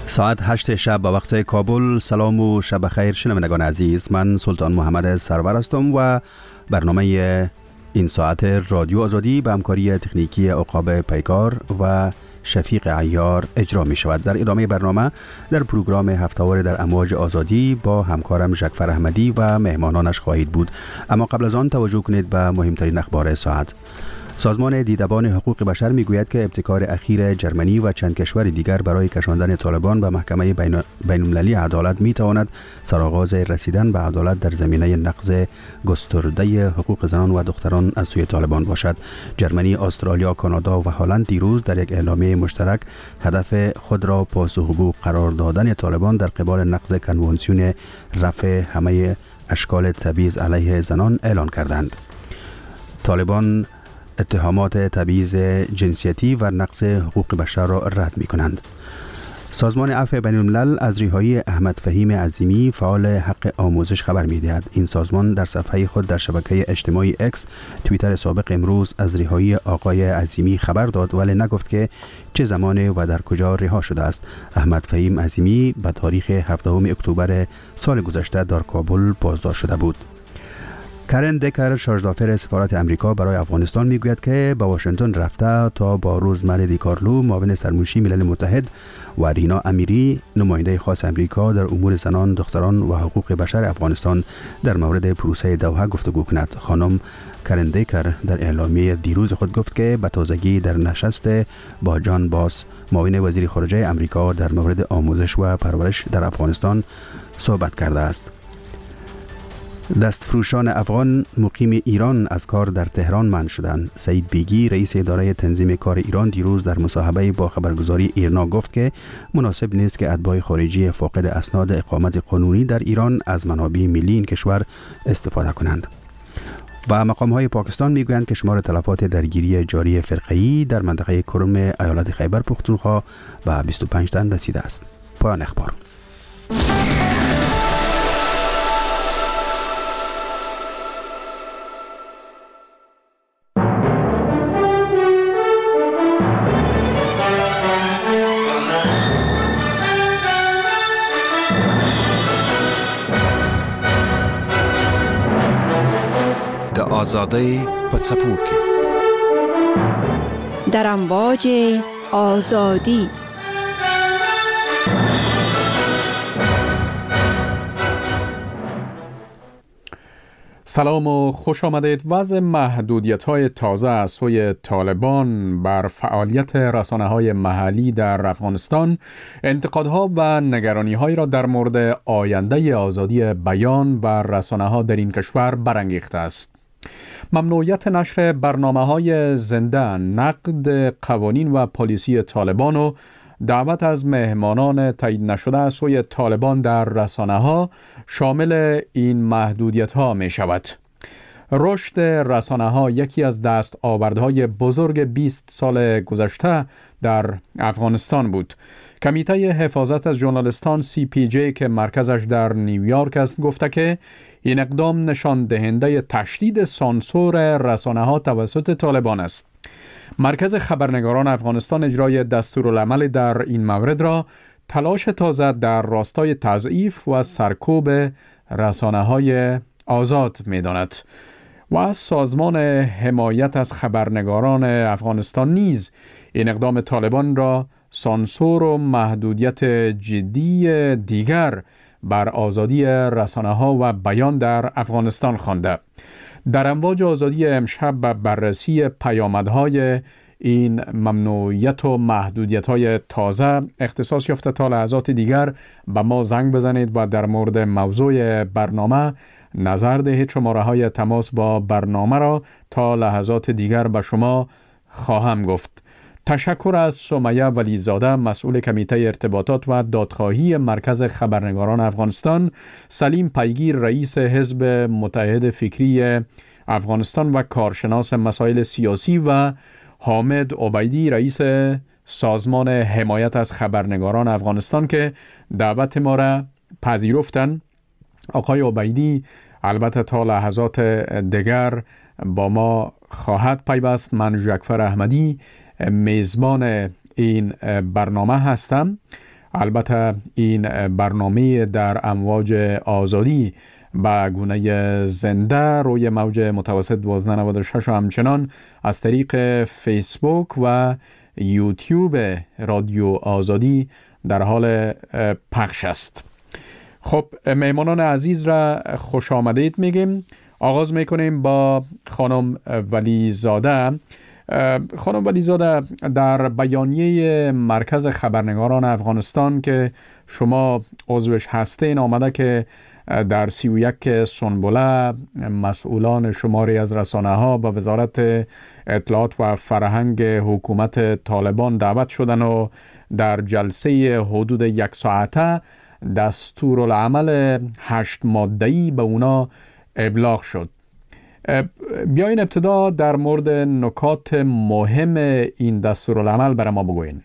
ساعت 8 شب با وقت کابل. سلام و شب خیر شنوندگان عزیز، من سلطان محمد سرور هستم و برنامه این ساعت رادیو آزادی به همکاری تکنیکی عقاب پیکار و شفیق عیار اجرا می شود. در ادامه برنامه در پروگرام هفته‌وار در امواج آزادی با همکارم جعفر احمدی و مهمانانش خواهید بود. اما قبل از آن توجه کنید به مهمترین اخبار ساعت. سازمان دیدبان حقوق بشر میگوید که ابتکار اخیر جرمنی و چند کشور دیگر برای کشاندن طالبان به محکمه بین‌المللی عدالت میتواند سرآغاز رسیدن به عدالت در زمینه نقض گسترده حقوق زنان و دختران از سوی طالبان باشد. جرمنی، استرالیا، کانادا و هلند دیروز در یک اعلامیه مشترک هدف خود را پاسخگو قرار دادن طالبان در قبال نقض کنوانسیون رفع همه اشکال تبعیض علیه زنان اعلان کردند. طالبان اتهامات تبعیض جنسیتی و نقض حقوق بشر را رد می کنند. سازمان عفو بین الملل از رهایی احمد فهیم عظیمی فعال حق آموزش خبر می دهد. این سازمان در صفحه خود در شبکه اجتماعی اکس توییتر سابق امروز از رهایی آقای عظیمی خبر داد، ولی نگفت که چه زمان و در کجا رها شده است. احمد فهیم عظیمی به تاریخ 17 اکتبر سال گذشته در کابل بازداشت شده بود. کرن دکر، شارژدافر سفارت امریکا برای افغانستان میگوید که به واشنگتن رفته تا با روزمره دیکارلو، معاون سرمنشی ملل متحد، و رینا امیری، نماینده خاص امریکا در امور زنان، دختران و حقوق بشر افغانستان، در مورد پروسه دوحه گفتگو کند. خانم کرن دکر در اعلامیه دیروز خود گفت که به تازگی در نشست با جان باس، معاون وزیر خارجه امریکا، در مورد آموزش و پرورش در افغانستان صحبت کرده است. دستفروشان افغان مقیم ایران از کار در تهران منع شدند. سعید بیگی، رئیس اداره تنظیم کار ایران، دیروز در مصاحبه با خبرگزاری ایرنا گفت که مناسب نیست که اتباع خارجی فاقد اسناد اقامت قانونی در ایران از منابع ملی این کشور استفاده کنند. و مقام‌های پاکستان میگویند که شمار تلفات درگیری جاری فرقه‌ای در منطقه کرم ایالت خیبر پختونخوا به 25 تن رسیده است. پایان اخبار. آزادی پڅپوکي در امواج آزادی. سلام و خوش آمدید. وضع محدودیت‌های تازه از سوی طالبان بر فعالیت رسانه‌های محلی در افغانستان انتقادها و نگرانی‌هایی را در مورد آینده آزادی بیان بر رسانه‌ها در این کشور برانگیخته است. ممنوعیت نشر برنامه‌های زنده، نقد قوانین و پالیسی طالبان و دعوت از مهمانان تایید نشده از سوی طالبان در رسانه‌ها شامل این محدودیت‌ها می‌شود. رشد رسانه‌ها یکی از دستاوردهای بزرگ 20 سال گذشته در افغانستان بود. کمیته حفاظت از ژورنالیستان CPJ که مرکزش در نیویورک است گفته که این اقدام نشان دهنده تشدید سانسور رسانه‌ها توسط طالبان است. مرکز خبرنگاران افغانستان اجرای دستورالعمل در این مورد را تلاش تازه در راستای تضعیف و سرکوب رسانه‌های آزاد می‌داند. و از سازمان حمایت از خبرنگاران افغانستان نیز این اقدام طالبان را سانسور و محدودیت جدی دیگر بر آزادی رسانه‌ها و بیان در افغانستان خوانده. در امواج آزادی امشب به بررسی پیامدهای این ممنوعیت و محدودیت‌های تازه اختصاص یافته. تا لحظات دیگر به ما زنگ بزنید و در مورد موضوع برنامه نظر دهید. شماره‌های تماس با برنامه را تا لحظات دیگر به شما خواهم گفت. تشکر از سمیه ولیزاده، مسئول کمیته ارتباطات و دادخواهی مرکز خبرنگاران افغانستان، سلیم پیگیر، رئیس حزب متحد فکری افغانستان و کارشناس مسائل سیاسی، و حامد عبیدی، رئیس سازمان حمایت از خبرنگاران افغانستان که دعوت ما را پذیرفتند. آقای عبیدی البته تا لحظات دیگر با ما خواهد پیوست. من جعفر احمدی میزبان این برنامه هستم. البته این برنامه در امواج آزادی با گونه زنده روی موج متوسط 1296 و همچنان از طریق فیسبوک و یوتیوب رادیو آزادی در حال پخش است. خب مهمانان عزیز را خوش آمدید میگیم. آغاز میکنیم با خانم ولیزاده. خانم ولیزاده، در بیانیه مرکز خبرنگاران افغانستان که شما عضوش هستین آمده که در 31 سنبله مسئولان شماری از رسانه‌ها به وزارت اطلاعات و فرهنگ حکومت طالبان دعوت شدن و در جلسه حدود 1 ساعته دستورالعمل 8 ماده‌ای به اونا ابلاغ شد. بیاین ابتدا در مورد نکات مهم این دستورالعمل برای ما بگوین.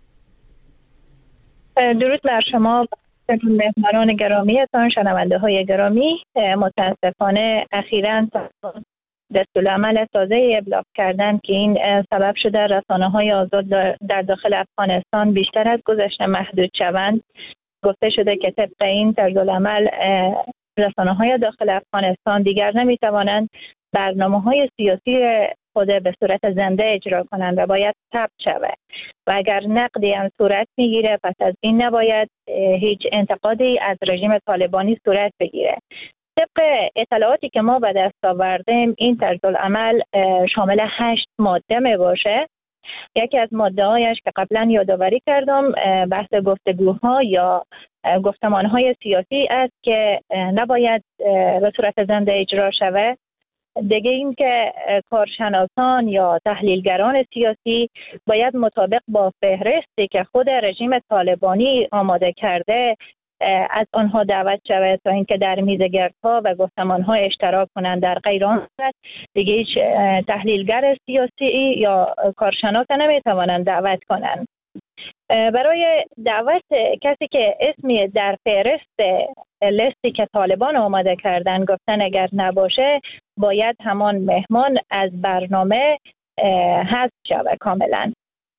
درود بر شما مهمانان گرامیتان، شنونده های گرامی. متاسفانه اخیراً دستورالعمل تازه ابلاغ کردن که این سبب شده رسانه‌های آزاد در داخل افغانستان بیشتر از گذشته محدود شوند. گفته شده که طبق این طرزالعمل رسانه‌های داخل افغانستان دیگر نمی‌توانند برنامه‌های سیاسی خود به صورت زنده اجرا کنند و باید ثبت شود و اگر نقدی هم صورت میگیره پس از این نباید هیچ انتقادی از رژیم طالبانی صورت بگیره. طبق اطلاعاتی که ما به دست آوردیم این طرزالعمل شامل 8 ماده می باشه. یکی از ماده هایش که قبلا یادآوری کردم بحث گفتگوها یا گفتمانهای سیاسی است که نباید به صورت زنده اجرا شود. دیگه این که کارشناسان یا تحلیلگران سیاسی باید مطابق با فهرستی که خود رژیم طالبانی آماده کرده از آنها دعوت شود تا اینکه در میزگردها و گفتمانها اشتراک کنند. در غیر آن صورت دیگه هیچ تحلیلگر سیاسی یا کارشناس نمیتوانند دعوت کنند. برای دعوت کسی که اسمی در فهرست لیستی که طالبان آماده کردن گفتن اگر نباشه باید همان مهمان از برنامه حذف شود کاملا.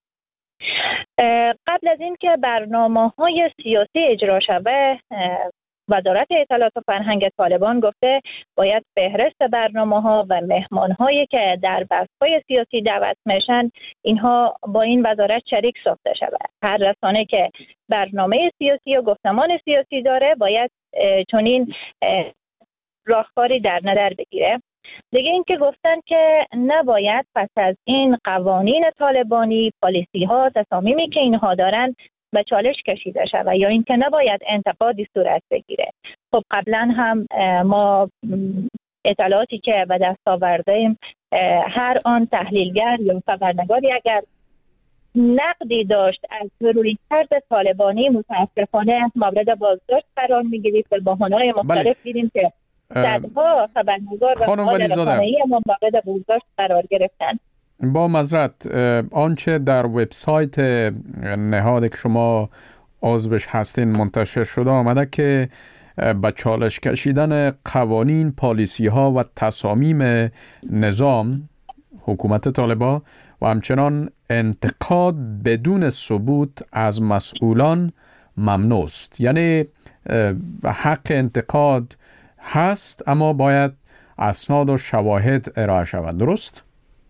قبل از این که برنامه‌های سیاسی اجرا شود وزارت اطلاعات و فرهنگ طالبان گفته باید فهرست برنامه‌ها و مهمان‌هایی که در بحث‌های سیاسی دعوت میشن اینها با این وزارت شریک ساخته شود. هر رسانه که برنامه سیاسی یا گفتمان سیاسی داره باید چنین راهکاری در نظر بگیره. دیگه این که گفتن که نباید پس از این قوانین طالبانی، پالیسی ها، تصامیمی که اینها دارن به چالش کشیده شود یا اینکه نباید انتقادی صورت بگیره. خب قبلا هم ما اطلاعاتی که به دست آوردیم هر آن تحلیلگر یا خبرنگاری اگر نقدی داشت از رویکرد طالبانی متاسفانه مورد بازداشت قرار میگیرید به بهانه‌های مختلف دیدیم که صدها خبرنگار و فعال رسانه‌ای ما مورد بازداشت قرار گرفتن. با معذرت آنچه در وبسایت نهاد که شما عضوش هستین منتشر شده آمده که به چالش کشیدن قوانین، پالیسی ها و تصامیم نظام حکومت طالبان و همچنان انتقاد بدون ثبوت از مسئولان ممنوع است. یعنی حق انتقاد هست اما باید اسناد و شواهد ارائه شود. درست؟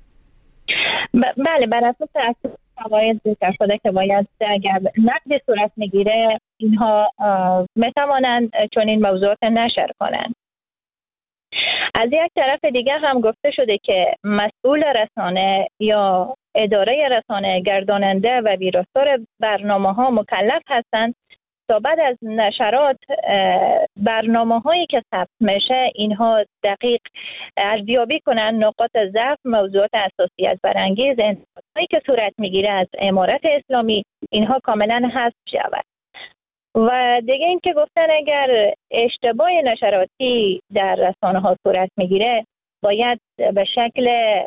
بله، بر اساس شواهد ذکر شده که باید اگر نقدی صورت میگیره اینها میتوانند چون این موضوعات نشر کنند. از یک طرف دیگه هم گفته شده که مسئول رسانه یا اداره رسانه گرداننده و ویراستار برنامه ها مکلف هستند تا بعد از نشرات برنامه هایی که ثبت میشه اینها دقیق ارزیابی کنند نقاط ضعف، موضوعات حساسیت برانگیز، انتقادهایی که صورت میگیره از امارت اسلامی اینها کاملا حذف شود. و دیگه این که گفتن اگر اشتباه نشراتی در رسانه ها صورت میگیره باید به شکل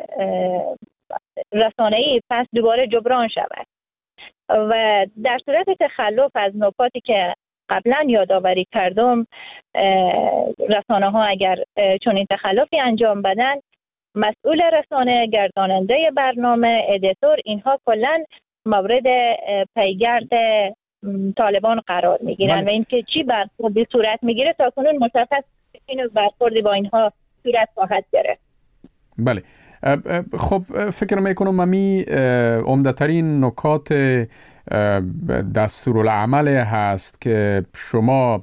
رسانه‌ای پس دوباره جبران شود و در صورت تخلف از نکاتی که قبلا یادآوری کردم رسانه ها اگر چون این تخلفی انجام بدن مسئول رسانه، گرداننده برنامه، ادیتور اینها کلا مورد پیگرد طالبان قرار میگیرن و اینکه چی برخوردی صورت میگیره تا کنون مشخص این برخوردی با اینها صورت خواهد گرفت. بله. خب فکر میکنم ممی عمده‌ترین نکات دستورالعمل هست که شما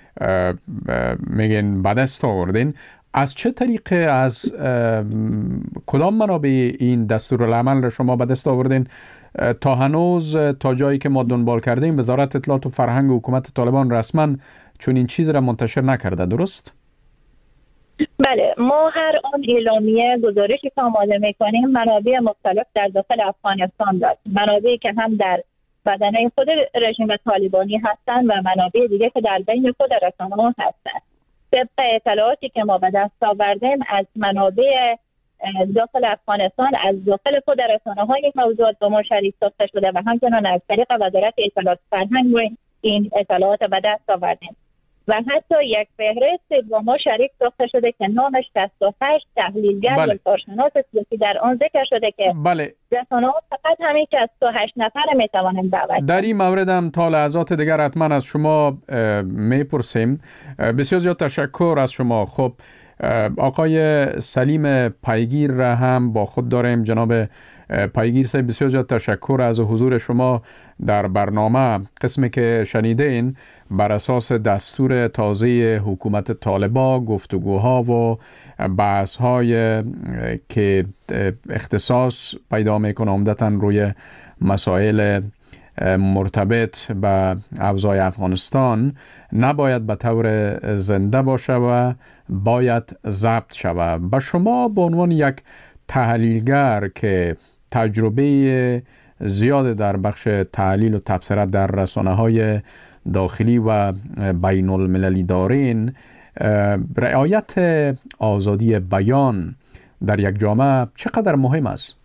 میگین به دست آوردین. از چه طریقه، از کدام منابع این دستورالعمل را شما به دست آوردین؟ تا هنوز تا جایی که ما دنبال کردیم وزارت اطلاعات و فرهنگ و حکومت طالبان رسما چون این چیز را منتشر نکرده، درست؟ بله، ما هر آن اعلامیه گزارشی که آماده میکنیم منابع مختلف در داخل افغانستان داریم، منابعی که هم در بدنه خود رژیم طالبانی هستند و منابع دیگه که در بین خود رسانه‌ها هستند. طبق اطلاعاتی که ما به دست آوردیم از منابع داخل افغانستان، از داخل خود رسانه‌های موضوعات با ما شریک ساخته شده و همچنان از طریق وزارت اطلاعات فرهنگ این اطلاعات به دست آوردیم و حتی یک فهرست با ما شریک ساخته شده که نامش 68 تحلیلگر و کارشناس سیاسی در آن ذکر شده که رسانه‌ها فقط همین 68 نفر میتوانند دعوت. در این مورد هم تا لحظات دیگر حتما از شما میپرسیم. بسیار زیاد تشکر از شما. خب آقای سلیم پیگیر را هم با خود داریم. جناب پیگیر صاحب، بسیار زیاد تشکر از حضور شما در برنامه. قسمی که شنیدین بر اساس دستور تازه حکومت طالبان گفتگوها و بحث‌های که اختصاص پیدا میکنه عمدتاً روی مسائل مرتبط به اوضاع افغانستان نباید به طور زنده باشه و باید ضبط شود. با شما به عنوان یک تحلیلگر که تجربه زیاد در بخش تحلیل و تبصره در رسانه‌های داخلی و بین المللی دارین، رعایت آزادی بیان در یک جامعه چقدر مهم است؟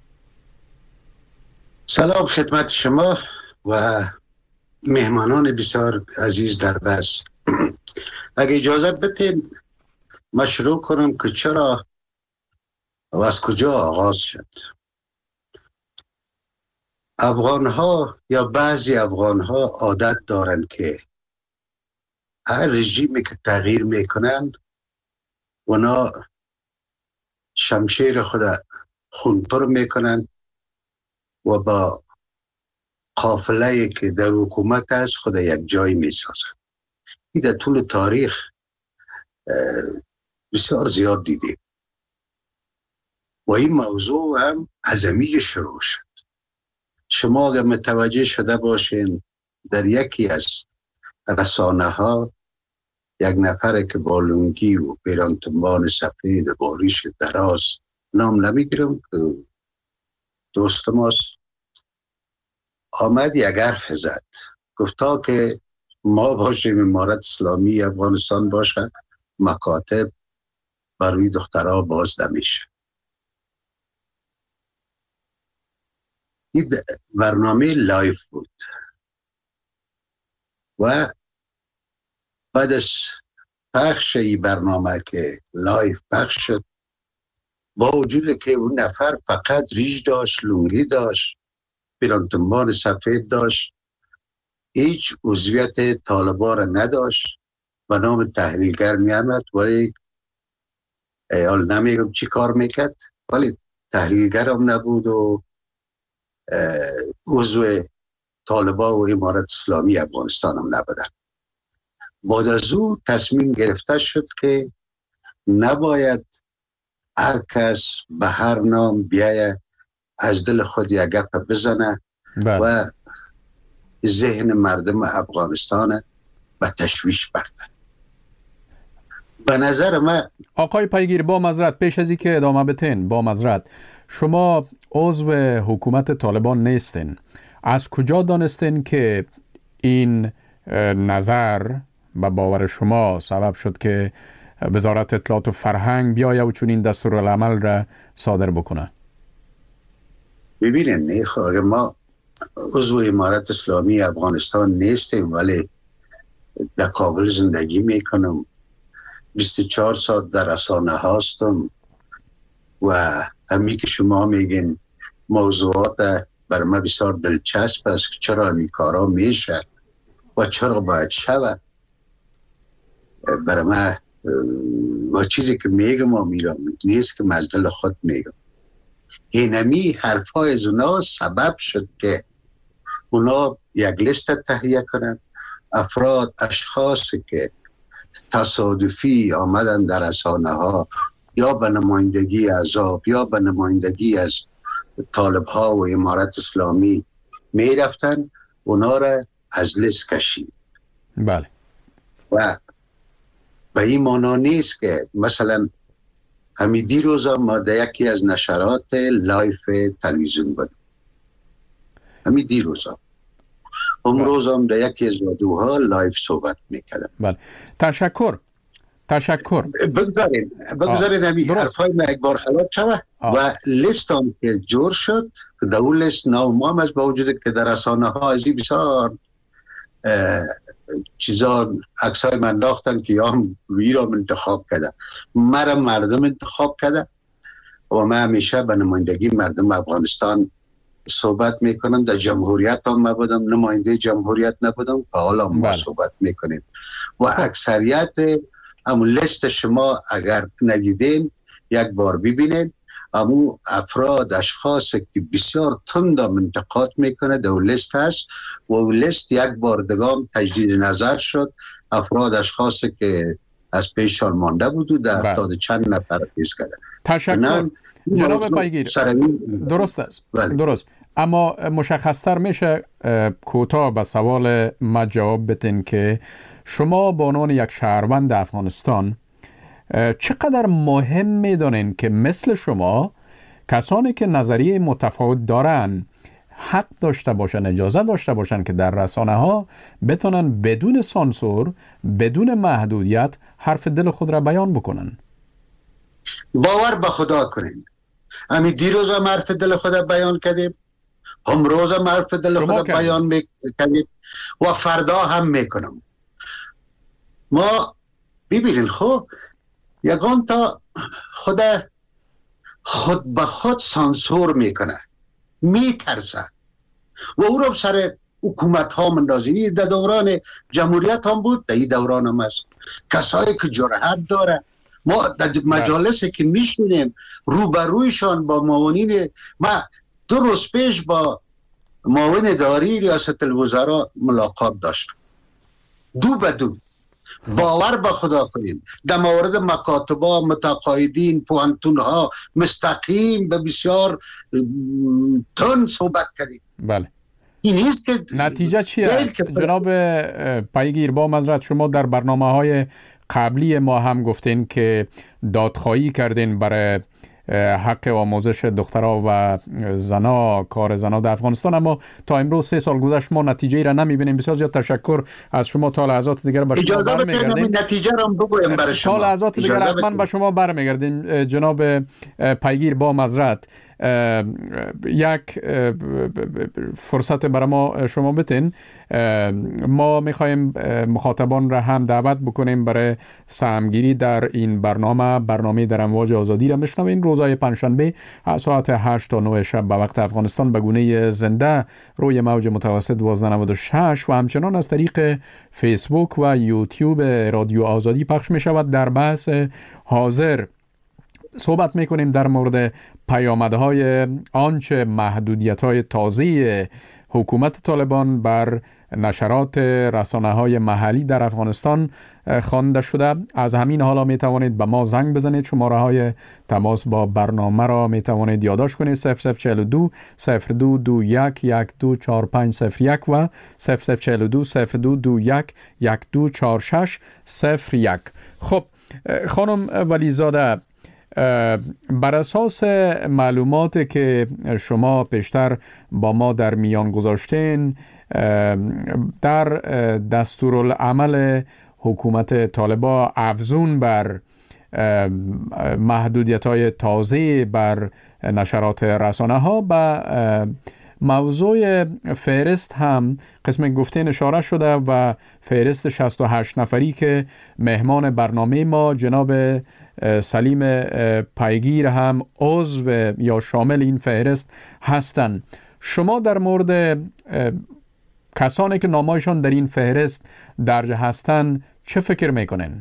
سلام خدمت شما و مهمانان بسیار عزیز در بس. اگه اجازه بدین من شروع کنم که چرا و از کجا آغاز شد. افغانها یا بعضی افغانها عادت دارند که هر رژیمی که تغییر میکنن اونا شمشیر خود خونپر میکنن و با قافله‌ای که در حکومت است خود یک جای میسازن. این در طول تاریخ بسیار زیاد دیدیم و این موضوع هم از همینجا شروع شد. شما اگر متوجه شده باشین در یکی از رسانه ها یک نفر که با لنگی و پیرانتنبان سفید با ریش دراز، نام نمیگیرم که دوست ماست، آمد یک حرف زد، گفتا که ما باشیم امارت اسلامی افغانستان باشد مکاتب برای دخترها باز نمیشه. این برنامه لایف بود و بعد از پخش این برنامه که لایف پخش شد، با وجود که اون نفر فقط ریش داشت، لنگی داشت، پیرانتنبان سفید داشت، هیچ عضویت طالبان را نداشت و نام تحلیلگر می آمد، ولی حال نمیگم چی کار میکرد، ولی تحلیلگر هم نبود و عضو طالبان و امارت اسلامی افغانستان هم نبودن. بعد از او تصمیم گرفته شد که نباید هر کس به هر نام بیایه از دل خود یک گپ بزنه و ذهن مردم افغانستان به تشویش برده. به نظر من آقای پیگیر، با معذرت پیش از این که ادامه بتین، با معذرت، شما عضو حکومت طالبان نیستین. از کجا دانستین که این نظر به باور شما سبب شد که وزارت اطلاعات و فرهنگ بیایه و چون این دستورالعمل را صادر بکنه؟ ببینید، اگر ما عضو امارت اسلامی افغانستان نیستیم ولی در کابل زندگی میکنم، 24 ساعت در رسانه هستم و همین که شما میگین موضوعات برای من بسیار دلچسب است که چرا این کارا میشه و چرا باید شود. برای من و چیزی که میگم و میرم نیست که مزدل خود میگم. اینمی حرفای از اونا سبب شد که اونا یک لیست تهیه کنن، افراد اشخاصی که تصادفی آمدن در رسانه ها یا به نمایندگی عذاب یا به نمایندگی از طالب ها و امارت اسلامی می رفتن، اونا را از لیست کشید. بله. و به این معنا نیست که مثلا همین دیروز ما در یکی از نشرات لایف تلویزیون بودیم، همین دیروز امروز هم در یکی از رادیوها لایف صحبت میکردم. بله. تشکر. بگذارین همین حرفای ما یک بار خلاص شود و لیست هم که جور شد که در اون لیست نام هم از با وجود که در رسانه ها ازی بسیار چیزا عکسای من انداختن که یا ویرام انتخاب کرده، مرا مردم انتخاب کرده و من همیشه به نمایندگی مردم افغانستان صحبت میکنم. در جمهوریت هم نبودم، نماینده جمهوریت نبودم، حالا ما صحبت میکنیم و اکثریت همون لیست شما اگر ندیدین یک بار ببینید، همون افراد اشخاصی که بسیار تند انتقاد میکنه در لیست هست و اون لیست یک بار دگام تجدید نظر شد. افراد اشخاصی که از پیشان مانده بود و در تا چند نفر پیش کرده. تشکر جناب پایگیر. درست است. درست. اما مشخصتر میشه کوتاه به سوال ما جواب بدین که شما به عنوان یک شهروند افغانستان چقدر مهم میدونین که مثل شما کسانی که نظریه متفاوت دارن حق داشته باشن، اجازه داشته باشن که در رسانه ها بتونن بدون سانسور، بدون محدودیت حرف دل خود را بیان بکنن؟ باور به خدا کنین، همین دیروز هم حرف دل خود بیان کردیم، امروز هم حرف دل خود بیان کردیم و فردا هم میکنم. ما ببینین خب یکان تا خود به خود سانسور میکنه، میترسه و او رو سر حکومت ها مندازینی. در دوران جمهوریت هم بود، در این دوران هم هست. کسایی که جرأت داره، ما در مجالسی که میشونیم روبرویشان با معاونین، ما 2 روز پیش با معاون اداری ریاست الوزراء ملاقات داشتم، 2 به 2. باور به خدا کنین در مورد مکاتبا، متقاعدین، پوهنتونها مستقیم به بسیار تند صحبت کردیم. بله. این نیست که نتیجه چی است؟ جناب پایگیر، با معذرت شما در برنامه‌های قبلی ما هم گفتین که دادخواهی کردین برای حق آموزش دخترها و زنا، کار زنا در افغانستان، اما تا امروز 3 سال گذشت ما نتیجه ای را نمیبینیم. بسیار زیاد تشکر از شما. تا لحظات دیگر به شما برمیگردیم. نتیجه را بگویم برای شما. تا لحظات دیگر حتما به شما برمیگردیم. جناب پایگیر، با معذرت یک فرصت برای ما شما بتین. ما میخوایم مخاطبان را هم دعوت بکنیم برای سهمگیری در این برنامه در امواج آزادی را بشنوین. روزهای پنجشنبه ساعت 8 تا 9 شب به وقت افغانستان به گونه زنده روی موج متوسط 1296 و همچنان از طریق فیسبوک و یوتیوب رادیو آزادی پخش می شود. در بحث حاضر صحبت میکنیم در مورد پیامدهای آنچه محدودیت‌های تازه حکومت طالبان بر نشرات رسانه‌های محلی در افغانستان خوانده شده. از همین حالا می توانید به ما زنگ بزنید. شماره‌های تماس با برنامه را می توانید یادداشت کنید: 0042 0221 124501 و 0042 0221 124601. خب خانم ولیزاده، بر اساس معلوماتی که شما پیشتر با ما در میان گذاشتین، در دستورالعمل حکومت طالبان افزون بر محدودیت‌های تازه بر نشرات رسانه ها به موضوع فهرست هم قسم گفتین اشاره شده و فهرست 68 نفری که مهمان برنامه ما جناب سلیم پایگیر هم عضو یا شامل این فهرست هستند. شما در مورد کسانی که نامایشان در این فهرست درج هستند چه فکر میکنین؟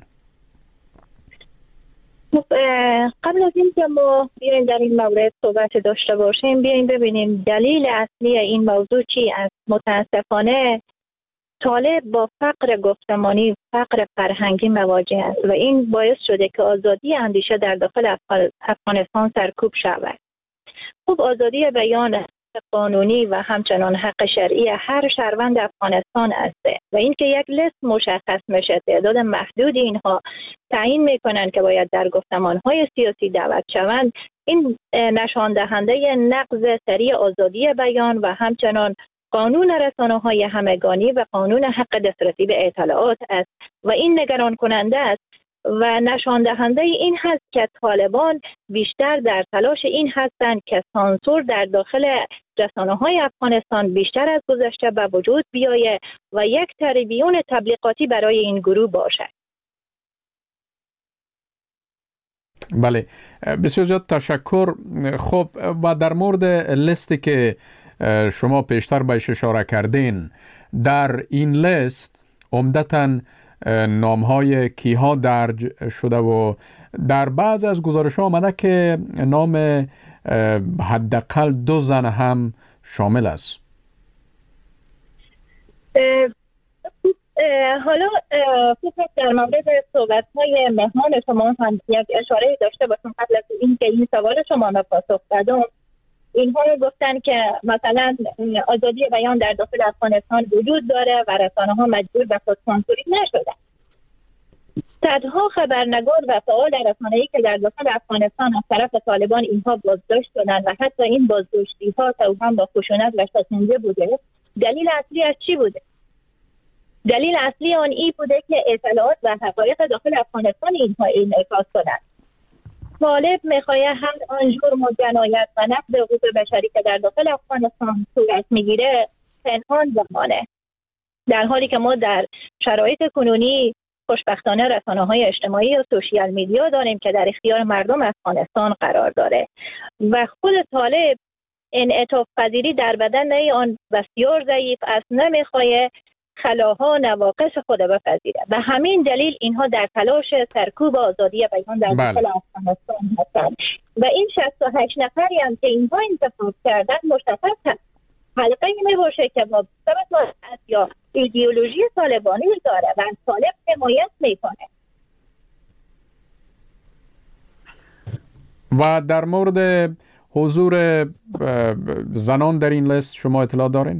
قبل از این که ما بیایم در این مورد صحبت داشته باشیم، بیایم ببینیم دلیل اصلی این موضوع چی است. متاسفانه طالب با فقر گفتمانی، فقر فرهنگی مواجه است و این باعث شده که آزادی اندیشه در داخل افغانستان سرکوب شود. خب آزادی بیان قانونی و همچنان حق شرعی هر شهروند افغانستان است و اینکه یک لیست مشخص میشه، تعداد محدود اینها تعیین میکنن که باید در گفتمانهای سیاسی دعوت شوند، این نشان دهنده نقض سریع آزادی بیان و همچنان قانون رسانه‌های همگانی و قانون حق دسترسی به اطلاعات است و این نگران کننده است و نشان دهنده این هست که طالبان بیشتر در تلاش این هستند که سانسور در داخل رسانه‌های افغانستان بیشتر از گذشته به وجود بیاید و یک تریبیون تبلیغاتی برای این گروه باشد. بله، بسیار زیاد تشکر. خب و در مورد لیستی که شما پیشتر بهش اشاره کردین، در این لیست عمدتاً نامهای کیها درج شده و در بعض از گزارش‌ها آمده که نام حداقل 2 زن هم شامل است. حالا فقط در مورد صحبت‌های مهمان شما هم یک اشاره داشته باشم قبل از این که این سوال شما را پاسخ بدم. اینها گفتن که مثلا آزادی بیان در داخل افغانستان وجود داره و رسانه‌ها مجبور به خودسانسوری نشدن. صدها خبرنگار و فعال رسانه‌ای که در داخل افغانستان از طرف طالبان اینها بازداشت شدند و حتی این بازداشتی‌ها توأم با خشونت و شکنجه بوده. دلیل اصلی از چی بوده؟ دلیل اصلی آن ای بوده که اطلاعات و حقایق داخل افغانستان اینها انعکاس کنند. طالب میخواهد هر آن جرم و جنایت و نقض حقوق بشری که در داخل افغانستان صورت میگیره پنهان بمانه، در حالی که ما در شرایط کنونی خوشبختانه رسانه‌های اجتماعی و سوشیال میدیا داریم که در اختیار مردم افغانستان قرار داره و خود طالب انعطاف پذیری در بدن آن بسیار ضعیف است، نمیخواد خلاها نواقص خود بپذیره و همین دلیل اینها در تلاش سرکوب آزادی بیان در داخل افغانستان هستند و این 68 نفری هم که اینها انتخاب کردن مشخص هست حلقه می باشه که با سبب یا ایدئولوژی طالبانی داره و طالب حمایت میکنه. و در مورد حضور زنان در این لیست شما اطلاع دارین؟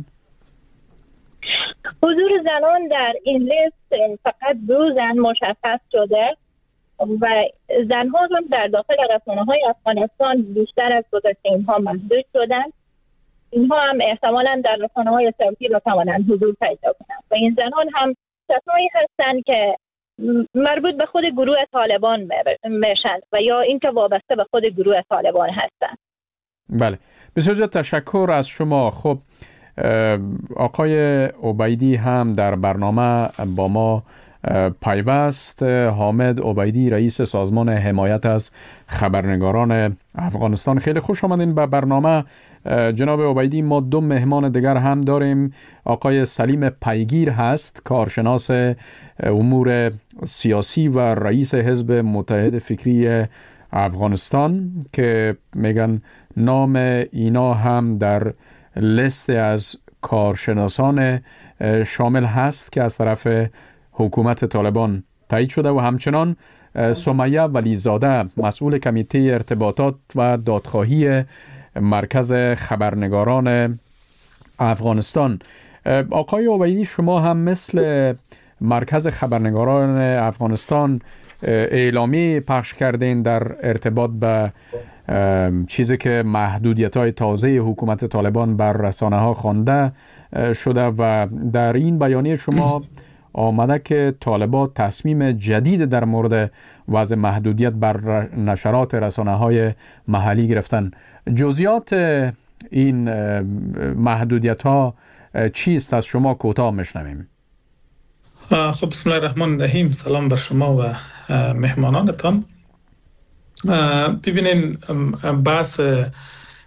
حضور زنان در این لیست فقط 2 زن مشخص شده و زنها هم در داخل رسانه‌های افغانستان بیشتر از گذشته اینها محدود شدن. اینها هم احتمالاً در رسانه‌های صوتی بتوانند حضور پیدا کنند و این زنان هم کسانی هستند که مربوط به خود گروه طالبان میشن و یا اینکه وابسته به خود گروه طالبان هستند. بله، بسیار زیاد تشکر از شما. خب آقای عبیدی هم در برنامه با ما پیوست. حامد عبیدی، رئیس سازمان حمایت از خبرنگاران افغانستان، خیلی خوش آمدین به برنامه. جناب عبیدی، ما 2 مهمان دیگر هم داریم. آقای سلیم پیگیر هست، کارشناس امور سیاسی و رئیس حزب متحد فکری افغانستان که میگن نام اینا هم در لیست از کارشناسان شامل هست که از طرف حکومت طالبان تایید شده و همچنان سمیه ولیزاده، مسئول کمیته ارتباطات و دادخواهی مرکز خبرنگاران افغانستان. آقای عبیدی، شما هم مثل مرکز خبرنگاران افغانستان اعلامی پخش کردین در ارتباط به چیزی که محدودیت‌های تازه حکومت طالبان بر رسانه‌ها خوانده شده و در این بیانیه شما آمده که طالبان تصمیم جدید در مورد وضع محدودیت بر نشرات رسانه‌های محلی گرفتن. جزئیات این محدودیت‌ها چیست؟ از شما کوتاه میشنویم. خب بسم الله الرحمن الرحیم. سلام بر شما و مهمانانتان. ببینین، بحث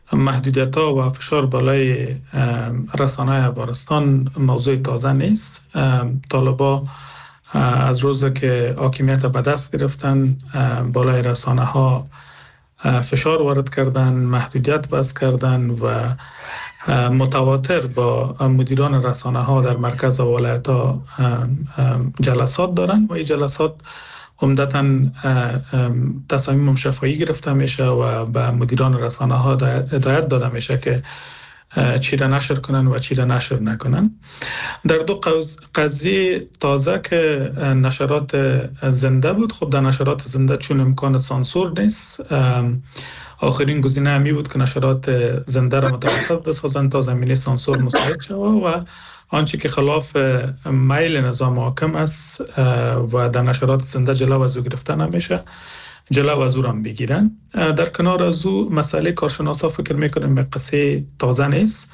محدودیت‌ها و فشار بالای رسانه‌های افغانستان موضوع تازه نیست. طالبا از روزی که حاکمیت به دست گرفتن بالای رسانه‌ها فشار وارد کردن، محدودیت بس کردن و متواتر با مدیران رسانه‌ها در مرکز و ولایت‌ها جلسات دارن و این جلسات عمدتاً تصامیم شفاهی گرفته میشه و به مدیران رسانه‌ها هدایت داده میشه که چی را نشر کنن و چی را نشر نکنن. در دو قضیه تازه که نشرات زنده بود، خب در نشرات زنده چون امکان سانسور نیست، آخرین گزینه همی بود که نشرات زنده را متوقف بسازن تا زمینه سانسور مساعد شود و آنچه که خلاف میل نظام حاکم است و در نشرات زنده جلو از او گرفته نمیشه، جلو از او را بگیرن. در کنار از او مسئله کارشناسا فکر میکنیم به قصه تازه نیست.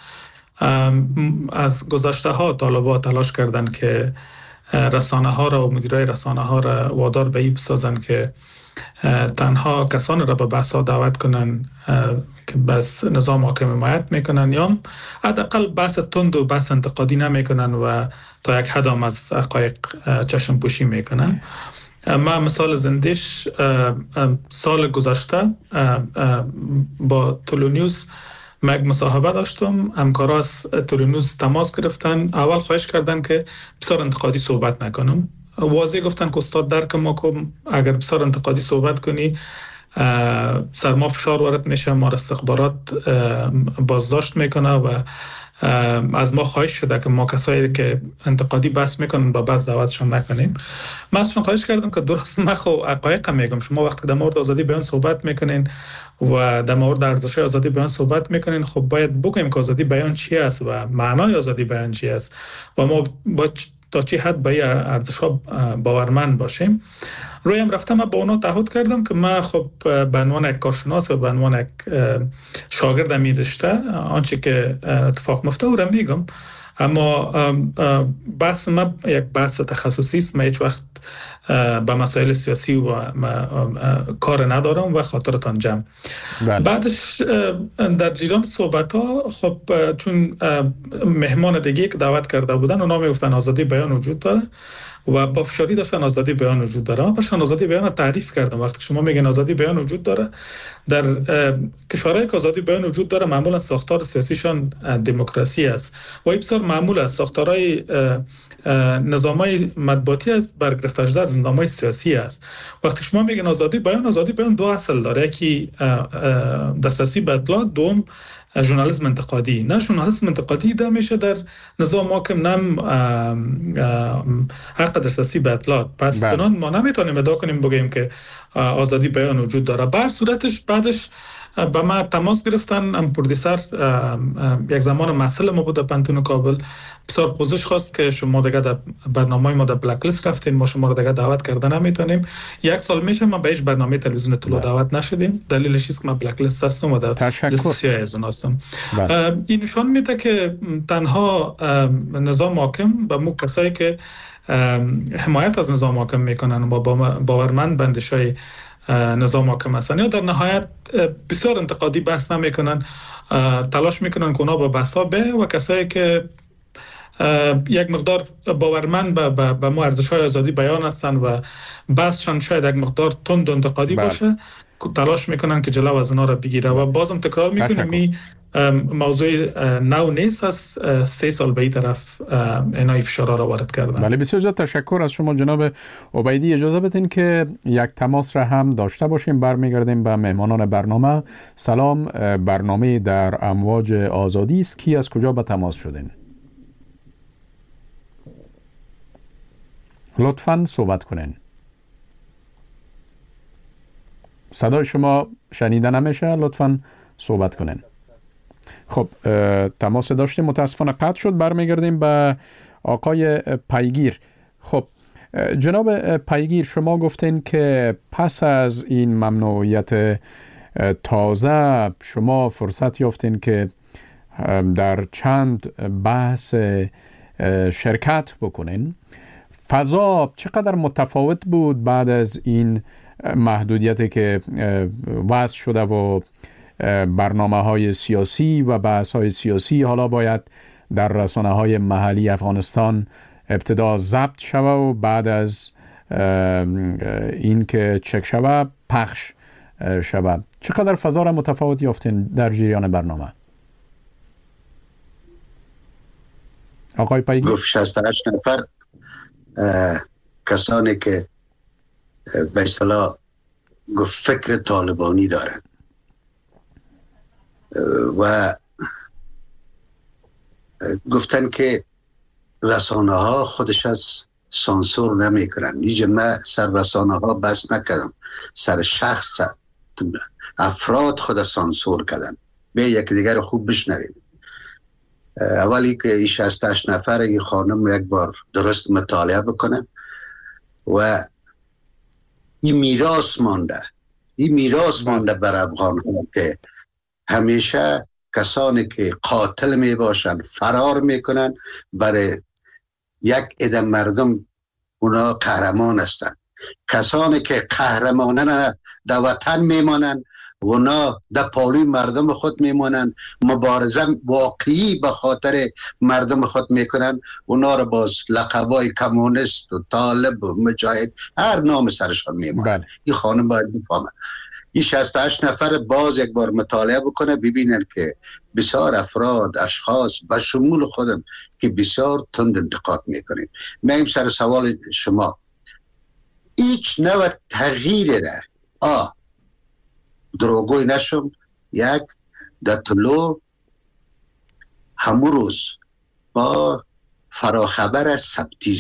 از گذشته ها طالبا تلاش کردن که رسانه ها را و مدیرای رسانه ها را وادار به این بسازن که تنها کسان را به بحث ها دعوت کنن که بس نظام حاکم حمایت میکنن یا حداقل بحث تند و بحث انتقادی نمیکنن و تا یک حد هم از حقایق چشم پوشی میکنن. من مثال زندش سال گذشته با تلونیوز یک مصاحبه داشتم. همکارا از تلونیوز تماس گرفتن، اول خواهش کردن که بسیار انتقادی صحبت نکنم. واضح گفتن که استاد درک ما کن، اگر بسیار انتقادی صحبت کنی سر ما فشار وارد میشه، ما استخبارات بازداشت میکنه و از ما خواهش شده که ما کسایی که انتقادی بحث میکنن با بحث دعوتشون نکنیم. من ازشون خواهش کردم که درست من خو حقایق میگم، شما وقتی در مورد آزادی بیان صحبت میکنین و در مورد ارزش آزادی بیان صحبت میکنین، خب باید بگیم که آزادی بیان چی است و معنای آزادی بیان چی است و ما با تا چه حد به ارزش‌ها باورمند باشیم. رویم رفتم با اونا تعهد کردم که من خب به عنوان یک کارشناس و به عنوان یک شاگرد این رشته آنچه که اتفاق میفته او را میگم، اما بحث ما یک بحث تخصصی است. من هیچ وقت به مسائل سیاسی و کار ندارم و خاطرتان جمع. بعدش در جریان صحبت ها خب چون مهمان دیگه که دعوت کرده بودن اونا میگفتن آزادی بیان وجود داره و با فشاری داشتن آزادی بیان وجود داره. من برشان آزادی بیان رو تعریف کردم. وقتی شما میگن آزادی بیان وجود داره، در کشورهای که آزادی بیان وجود داره معمولا ساختار سیاسیشان دموکراسی است و این بسیار معمول است. ساختارهای نظامای مطبوعاتی است برگرفته شده از نظامای سیاسی است. وقتی شما میگن آزادی بیان دو اصل داره، یکی دسترسی به اطلاعات، دوم ژورنالیسم انتقادی. نه ژورنالیسم انتقادی ده میشه در نظام حاکم، نم حق دسترسی به اطلاعات. پس بنان ما نمیتونیم ادعا کنیم بگیم که آزادی بیان وجود داره. بر صورتش بعدش با ما تماس گرفتن. پرودیسر یک زمان مسئله ما بود پانتون کابل، بسیار پوزش خواست که شما دیگه در برنامه ما در بلک لیست رفتین، ما شما رو دیگه دعوت کرده نمیتونیم. یک سال میشه ما به هیچ برنامه تلویزیون طلوع دعوت نشدیم. دلیلش است که ما بلک لیست هستم و در لیست سیاه از اون هستم. این نشان میده که تنها نظام حاکم با مو کسایی که حمایت از نظام حاکم میکنن و باورمند بندشای نظام حاکم هستن یا در نهایت بسیار انتقادی بحث نمیکنن، تلاش میکنن که اونا با بحثا به و کسایی که یک مقدار باورمند به ما ارزش‌های آزادی بیان هستن و بحثشان شاید یک مقدار تند و انتقادی باشه، تلاش میکنن که جلو از اونا را بگیره. و بازم تکرار میکنم این موضوع نو نیست، از 3 سال به این طرف اینای فشارها را وارد کردن. بله، بسیار زیاد تشکر از شما جناب عبیدی. اجازه بدین که یک تماس را هم داشته باشیم. برمیگردیم به مهمانان برنامه. سلام، برنامه در امواج آزادی است. کی از کجا به تماس شدین؟ لطفاً صحبت کنین. صدای شما شنیده نمیشه، لطفاً صحبت کنین. خب تماس داشتیم، متاسفانه قطع شد. برمیگردیم به آقای پیگیر. خب جناب پیگیر، شما گفتین که پس از این ممنوعیت تازه شما فرصت یافتین که در چند بحث شرکت بکنین. فضا چقدر متفاوت بود بعد از این محدودیتی که وضع شده و برنامه های سیاسی و بحث های سیاسی حالا باید در رسانه های محلی افغانستان ابتدا ضبط شود و بعد از این که چک شود پخش شود. چقدر فضا را متفاوت یافتین در جریان برنامه؟ آقای پیگیر گفت 68 نفر کسانی که به اصطلاح گفت فکر طالبانی دارن و گفتن که رسانه ها خودش از سانسور نمی کنن. اینجا من سر رسانه ها بس نکردم، سر شخص افراد خود سانسور کردن. به یک دیگر خوب بشنویم. اولی که این 68 نفر این خانم یک بار درست مطالعه بکنه و این میراث مانده بر افغان ها که همیشه کسانی که قاتل می باشن فرار میکنن، برای یک عده مردم اونا قهرمان هستند. کسانی که قهرمانن در وطن میمانن اونا در پالوی مردم خود میمانن، مبارزه واقعی به خاطر مردم خود میکنن، اونا رو باز لقبای کمونیست و طالب و مجاهد هر نام سرشان میمانن. این خانم باید بفهمه. این 68 نفر باز یک بار مطالعه بکنه، ببینن که بسیار افراد، اشخاص به شمول خودم که بسیار تند انتقاد میکنیم. من سر سوال شما هیچ نوع تغییری نه دروغوی نشم. یک در طلوع همون روز با فراخبر ثبتی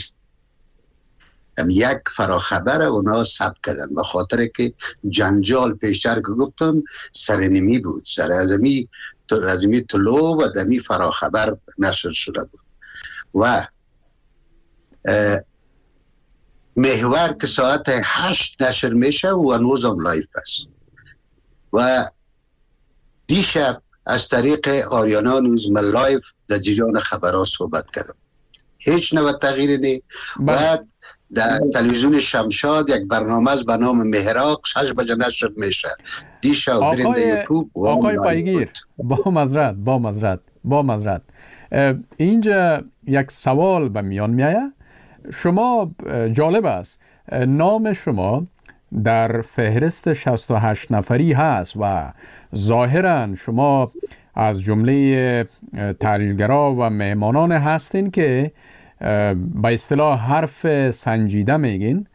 یک فراخبر اونا ثبت کردن به خاطر که جنجال پیشتر که گفتم سرنمی بود، سر ازمی طلوع و دمی فراخبر نشر شده بود و محور که ساعت 8 نشر میشه و هنوزم لایف است و دیشب از طریق آریانا نیوز من لایف در جریان خبرها صحبت کردم. هیچ نوع تغییری نی. بعد در تلویزیون شمشاد یک برنامه از به نام مهراق 6 بجه نشر میشه. دیشب برنده یوتیوب. آقای پیگیر با مزرد اینجا یک سوال به میان میایه. شما جالب است نام شما در فهرست 68 نفری هست و ظاهراً شما از جمله تحلیلگرا و مهمانان هستین که به اصطلاح حرف سنجیده میگین.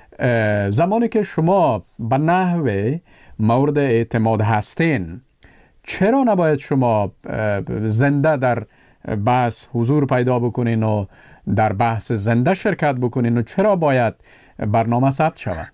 زمانی که شما به نحو مورد اعتماد هستین، چرا نباید شما زنده در بحث حضور پیدا بکنین و در بحث زنده شرکت بکنین و چرا باید برنامه ثبت شود؟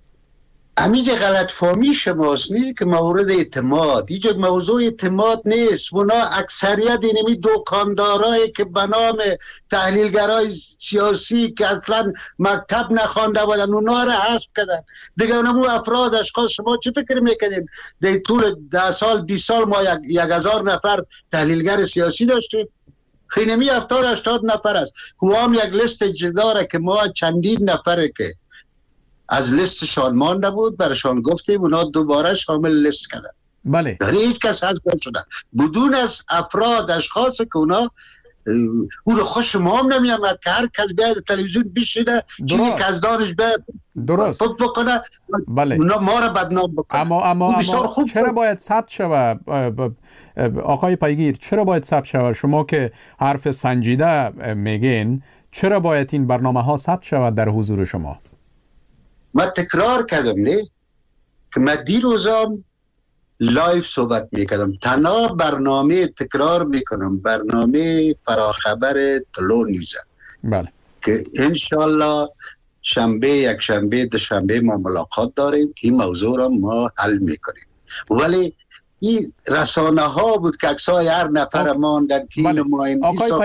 همینجا غلط فهمی شماست نی که مورد اعتماد. اینجا موضوع اعتماد نیست. اونا اکثریت اینمی دکاندارایی که به نام تحلیلگرای سیاسی که اصلا مکتب نخوانده بودن اونا را حذف کردن دیگه. اونمو افراد اشخاص شما چی فکر میکنیم؟ در طول 10 سال 20 سال ما 1000 نفر تحلیلگر سیاسی داشتیم. خینمی 70-80 نفر است. هم یک لیست جداره که ما چندین نفره که از لیستشان مانده بود برشان گفتیم اونا دوباره شامل لیست کردن. بله. داره هیچ کس حذف نشده بدون از افراد اشخاص که اونا او رو خوش ما هم نمی آمد که هر کس بیاید تلویزیون بشینه چیزی که از دانش بیاید درست فکر بکنه. بله. اونا ما را بدنام بکنه. اما چرا باید ثبت شود آقای پیگیر؟ چرا باید ثبت شود؟ شما که حرف سنجیده میگین، چرا باید این برنامه ها ثبت شود در حضور شما؟ من تکرار کردم نه که من دیروزم لایف صحبت میکردم. تنها برنامه تکرار میکنم برنامه فراخبر طلوع نیوزه. بله. که انشالله شنبه یک شنبه دوشنبه ما ملاقات داریم که این موضوع را ما حل میکنیم. ولی این رسانه ها بود که عکسای هر نفر ماندن که بله. ما این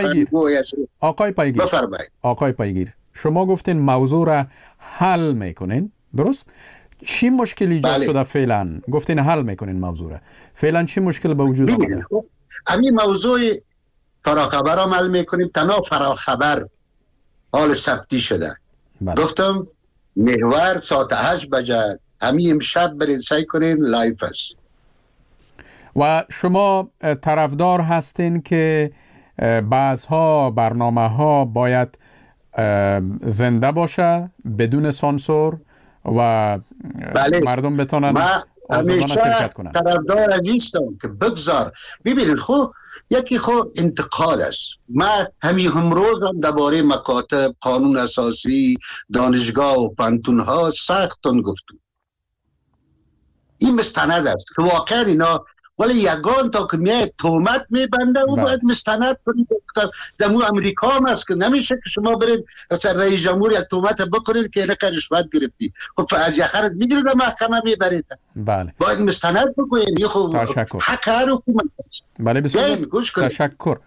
آقای پیگیر شما گفتین موضوع را حل میکنین، درست؟ چی مشکلی ایجاد شده فعلا؟ گفتین حل میکنین موضوع را. فعلا چی مشکل به وجود آمده؟ همین موضوع فراخبر هم حل میکنیم. تنها فراخبر حال ثبتی شده. بله. گفتم محور ساعت 8 بجه همین امشب برین سعی کنین لایف است. و شما طرفدار هستین که بعضها برنامه‌ها باید زنده باشه بدون سانسور و بله. مردم بتونن همیشه طرفدار عزیزم که بگذار. ببینید خب یکی خب انتقاد است. من هم روز هم درباره مکاتب، قانون اساسی، دانشگاه و پانتون ها سختن گفتم. این مستند است که واقعا اینا، ولی یگان تا که میاد تهمت میبنده و باید مستند کنید. در امریکا هم است که نمیشه که شما برید رئیس جمهور یک تهمت بکنید که اینکه رشوت گرفتی، خب فعالیت خرید میگیرید و محکمه میبرید. بله. باید مستند بکنید. این خب حق هر حکومت است. بله بسیار تشکر.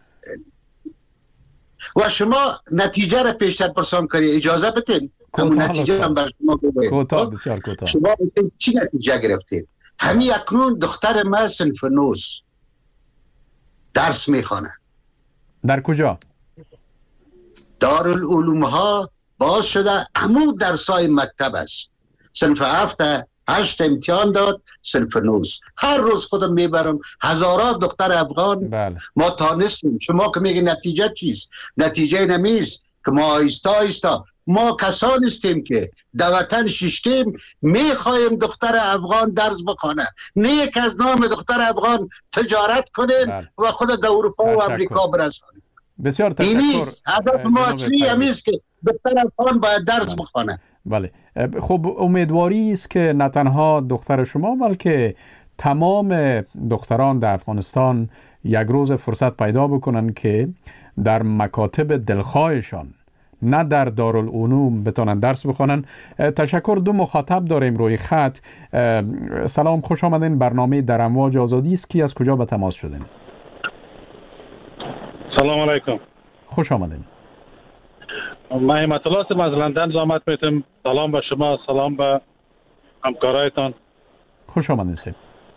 و شما نتیجه را پیشتر پرسان کنید، اجازه بدین همون نتیجه هم بر شما بگویم. کوتاه، بسیار کوتاه. شما چی نتیجه گرفتید؟ همین اکنون دختر ما صنف 9 درس میخوانه. در کجا؟ دارالعلوم ها باز شده، همون درسای مکتب است. صنف 7-8 امتحان داد، صنف 9. هر روز خودم میبرم هزارات دختر افغان. بله. ما تانستیم. شما که میگی نتیجه چیست؟ نتیجه نمیست که ما آیستا ما کسان استیم که در وطن ششتیم، میخوایم دختر افغان درس بخونه، نه که از نام دختر افغان تجارت کنیم و خود در اروپا و امریکا برسانیم. بسیار تشکر. اینی هدف ما اصلی همیست که دختر افغان باید درس بخونه. بله. خب امیدواری است که نه تنها دختر شما بلکه تمام دختران در افغانستان یک روز فرصت پیدا بکنن که در مکاتب دلخواهشان، نه در دارالعلوم، بتونن درس بخونن. تشکر. دو مخاطب داریم روی خط. سلام، خوش آمدین. برنامه در امواج آزادی است. کی از کجا به تماس شدین؟ سلام علیکم. خوش آمدین. من همت الله هستم، از لندن زحمت میتم. سلام به شما، سلام به همکارایتان. خوش آمدین سید.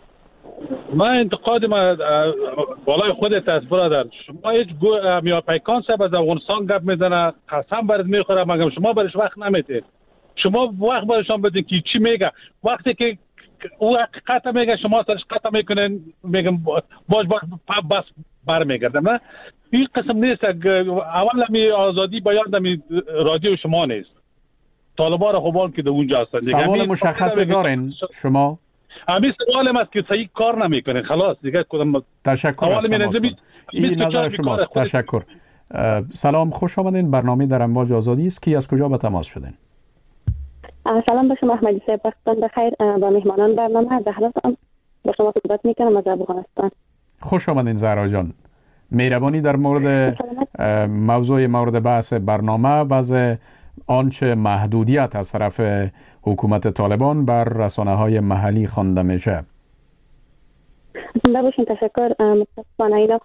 من انتقاد ما بالای خودت است برادر. شما هیچ میا پیکان صاحب از افغانستان گپ میزنه، قسم برات میخوره، مگم شما برش وقت نمیدید. شما وقت برشان بدین که چی میگه. وقتی که او حقیقت میگه شما سرش قطع میکنین، میگم باش بس برمیگردم. نه این قسم نیست. اول می آزادی بیان می رادیو شما نیست. طالبان خوبان که در اونجا هستن. سوال مشخصی دارین شما؟ همین سوالم است که صحیح کار نمیکنین. خلاص دیگه کدام. تشکر از تماستان. این نظر شماست. تشکر. سلام، خوش آمدین. برنامه در امواج آزادی است. کی از کجا به تماس شدین؟ سلام به شما احمدی صاحب، وقتتان بخیر. با مهمانان برنامه زهرا با شما صحبت میکنم از افغانستان. خوش آمدین زهرا جان. مهربانی در مورد موضوع مورد بحث برنامه، وضع آنچه محدودیت از طرف حکومت طالبان بر رسانه‌های محلی خوانده میشه. زنده باشین. تشکر. متاسفانه اینا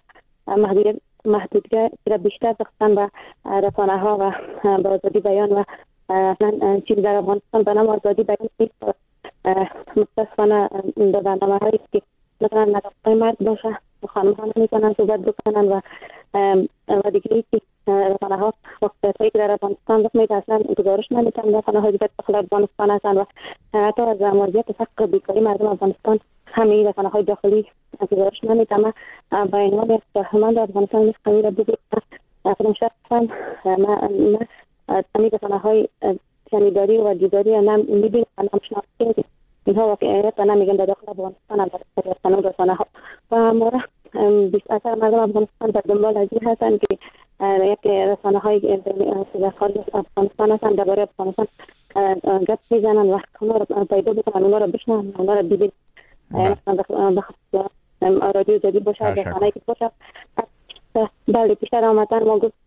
محدودیت را بیشتر داشتن به رسانه‌ها و به آزادی بیان و اصلا چیزی در افغانستان به نام آزادی بیان نیست. متاسفانه به برنامه‌هایی که مثلا نداختای مرد باشه خانم‌ها نمی‌تونن صحبت بکنن و دیگه که رسانه‌ها وقتایی که در افغانستان رخ میده اصلا گزارش نمی‌دن. رسانه‌های دیگر داخل افغانستان هستن و حتی از مدیریت فقر بیکاری مردم افغانستان همین رسانه‌های داخلی گزارش نمی‌دن. با عنوان یک شهروند افغانستان نیست قوی را بگیرم خودم شخصا من همین رسانه‌های شنیداری و دیداری نمی‌بینم، نمی‌شناسم. اینها واقعیت نمیگن در داخل افغانستان از رسانه‌ها و ما بیشتر مردم افغانستان در دنبال از این هستن که یک رسانه‌های در خارج افغانستان هستن درباره افغانستان گپ میزنن و اونا رو پیدا بکنن، اونا رو بشنون، اونا رو ببینن. بخصوص رادیو جدید باشه، رسانه‌ای که باشه. بله بیشتر آمدن ما گفت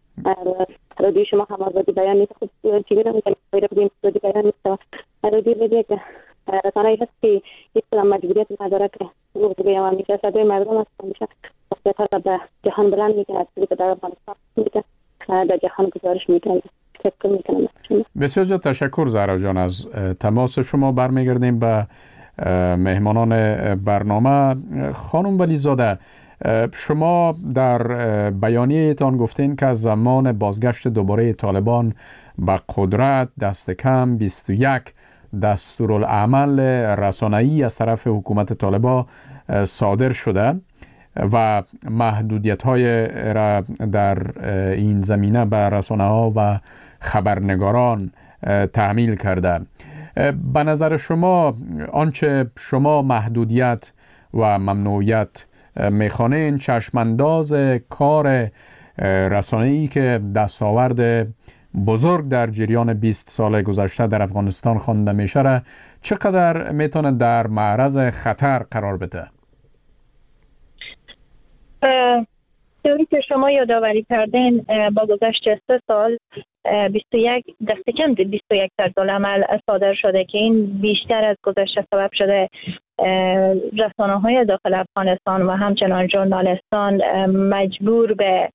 رادیو شما هم آزادی بیان نیست. خب چی بگم که آزادی بیان نیست. رادیو بگه که رسانه‌ای هست که هیچ کدام مجبوریت نداره که بگه همیشه صدای مردم هست، همیشه وقتی به جهان بلند میکنه، از که در افغانستان میکنه در جهان گزارش میکنه. بسیار زیاد تشکر زهرا جان از تماس شما. برمیگردیم به مهمانان برنامه. خانم ولیزاده، شما در بیانیه‌تان گفتین که از زمان بازگشت دوباره طالبان به قدرت دست کم 21 دستورالعمل رسانه‌ای از طرف حکومت طالبان صادر شده و محدودیت‌های را در این زمینه به رسانه‌ها و خبرنگاران تحمیل کرده. به نظر شما آنچه شما محدودیت و ممنوعیت میخوانین چشمانداز کار رسانه‌ای که دستاورد بزرگ در جریان 20 سال گذشته در افغانستان خوانده میشه را چقدر میتونه در معرض خطر قرار بده؟ طوری که شما یادآوری کردین با گذشت 3 سال 21 دست کم 21 طرزالعمل صادر شده که این بیشتر از گذشته سبب شده رسانه‌های داخل افغانستان و همچنان ژورنالیستان مجبور به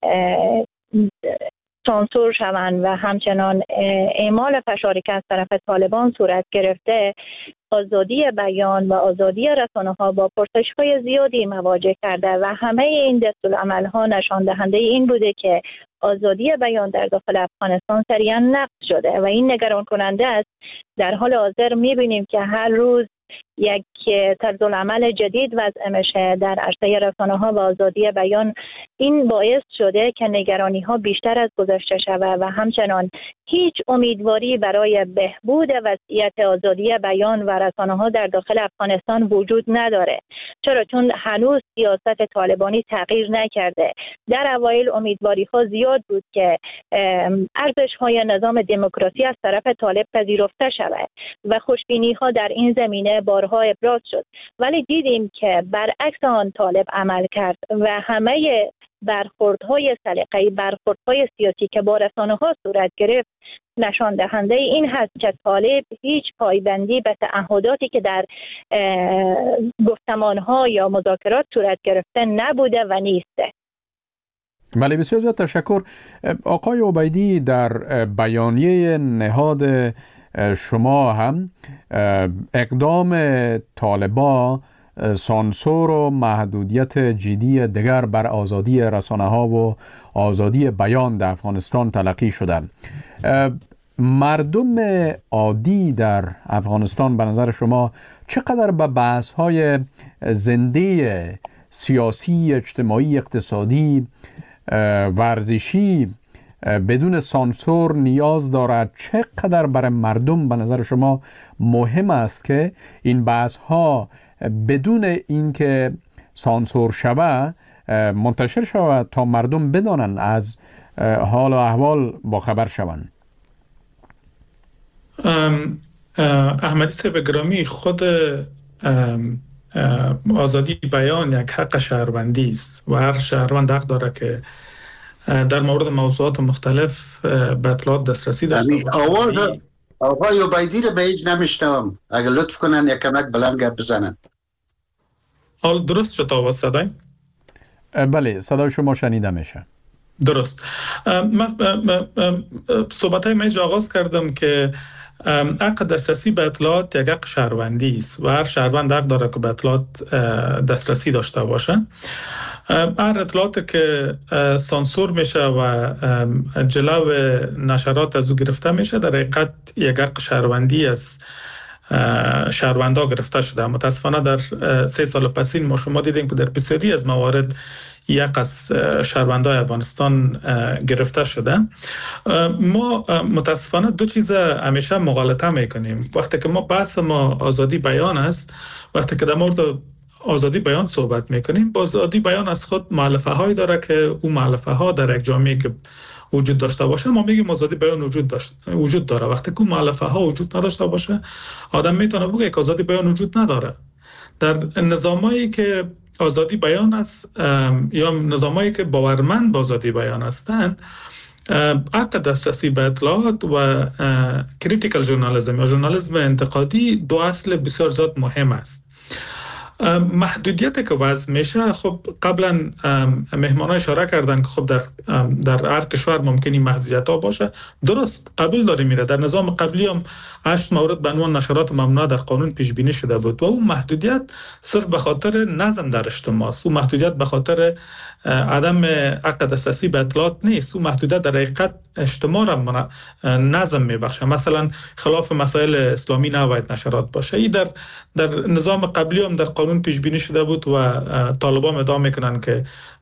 سانسور شوند و همچنان اعمال فشاری که از طرف طالبان صورت گرفته آزادی بیان و آزادی رسانه‌ها با پرسش‌های زیادی مواجه کرده و همه این دستورالعمل‌ها نشان دهنده این بوده که آزادی بیان در داخل افغانستان سریعا نقض شده و این نگران کننده است. در حال حاضر می‌بینیم که هر روز یک طرزالعمل جدید وضع میشه در عرصه رسانه‌ها و آزادی بیان. این باعث شده که نگرانی‌ها بیشتر از گذشته شود و همچنان هیچ امیدواری برای بهبود وضعیت آزادی بیان و رسانه‌ها در داخل افغانستان وجود نداره. چرا؟ چون هنوز سیاست طالبانی تغییر نکرده. در اوایل امیدواری‌ها زیاد بود که ارزش‌های نظام دموکراسی از طرف طالب پذیرفته شود و خوشبینی‌ها در این زمینه بارها ابراز شد، ولی دیدیم که برعکس آن طالب عمل کرد و همه برخوردهای سلیقه‌ای، برخوردهای سیاسی که با رسانه‌ها صورت گرفت نشان دهنده این هست که طالب هیچ پایبندی به تعهداتی که در گفتمان‌ها یا مذاکرات صورت گرفته نبوده و نیسته. بله، بسیار زیاد تشکر. آقای عبیدی، در بیانیه نهاد شما هم اقدام طالبان سانسور و محدودیت جدی دیگر بر آزادی رسانه‌ها و آزادی بیان در افغانستان تلقی شده. مردم عادی در افغانستان به نظر شما چقدر به بحث‌های زنده سیاسی، اجتماعی، اقتصادی، ورزشی بدون سانسور نیاز دارد؟ چقدر برای مردم به نظر شما مهم است که این بحث‌ها بدون اینکه سانسور شود منتشر شود تا مردم بدانند، از حال و احوال با خبر شوند؟ احمدی صاحب گرامی، خود آزادی بیان یک حق شهروندی است و هر شهروند حق داره که در مورد موضوعات مختلف به اطلاعات دسترسی داشته باشه. آواز آقای عبیدی رو به هیچ نمیشنوم، اگه لطف کنن یک کمک بلند گپ بزنن. حال درست شد آواز صدای؟ بله، صدای شما شنیده میشه. درست. صحبت‌های من آغاز کردم که حق دسترسی به اطلاعات یک حق شهروندی است و هر شهروند حق داره که به اطلاعات دسترسی داشته باشه. هر اطلاعاتی که سانسور میشه و جلو نشرات از او گرفته میشه در حقیقت یک حق شهروندی از شهروندا گرفته شده. متاسفانه در 3 سال پسین ما شما دیدیم که در بسیاری از موارد یک از شهروندای افغانستان گرفته شده. ما متاسفانه دو چیز همیشه مغالطه میکنیم. وقتی که ما بحث ما آزادی بیان است، وقتی که در مورد آزادی بیان صحبت میکنیم، با آزادی بیان از خود مؤلفه هایی داره که اون مؤلفه ها در یک جامعه که وجود داشته باشه ما میگیم آزادی بیان وجود داره. وقتی که مؤلفه ها وجود نداشته باشه آدم میتونه بگه که آزادی بیان وجود نداره. در نظامایی که آزادی بیان است یا نظامایی که باورمند به آزادی بیان هستند، حق دسترسی به اطلاعات و کریتیکال ژورنالیسم یا ژورنالیسم انتقادی دو اصل بسیار زیاد مهم است. محدودیتی که وضع میشه، خب قبلا مهمانا اشاره کردن که خب در هر کشور ممکنی محدودیت ها باشه. درست، قبول داره میره. در نظام قبلی هم 8 مورد به عنوان نشرات ممنوع در قانون پیش بینی شده بود و اون محدودیت صرف به خاطر نظم در اجتماع است. اون محدودیت به خاطر عدم حق دسترسی به اطلاعات نیست. اون محدودیت در حقیقت اجتماع را نظم میبخشه. مثلا خلاف مسائل اسلامی نباید نشرات باشه. این در نظام قبلی هم در قانون پیش بینی شده بود و طالبان ادعا میکنن که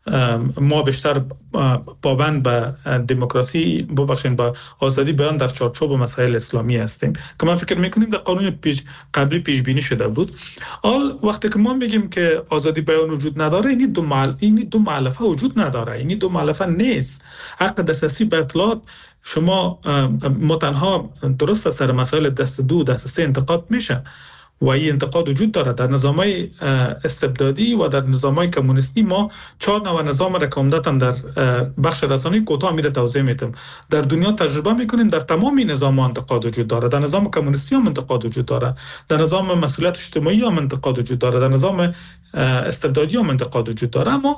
ما بیشتر پابند به دموکراسی، ببخشید به آزادی بیان در چارچوب مسائل اسلامی هستیم که من فکر میکنیم در قانون قبلی پیش بینی شده بود. حال وقتی که ما میگیم که آزادی بیان وجود نداره، این دو مؤلفه وجود نداره. این دو مؤلفه نیست. حق دسترسی به اطلاعات، شما ما تنها درست سر مسائل دست 2 دست 3 انتقاد میشه و این انتقاد وجود داره. در نظام‌های استبدادی و در نظام‌های کمونیستی ما 4 نوع نظام را که عمدتاً در بخش رسانه‌ای کوتاه میره توضیح میدم. در دنیا تجربه میکنیم در تمام نظام‌ها انتقاد وجود داره. در نظام کمونیستی هم انتقاد وجود داره، در نظام مسئولیت اجتماعی هم انتقاد وجود داره، در نظام استبدادی هم انتقاد وجود داره. اما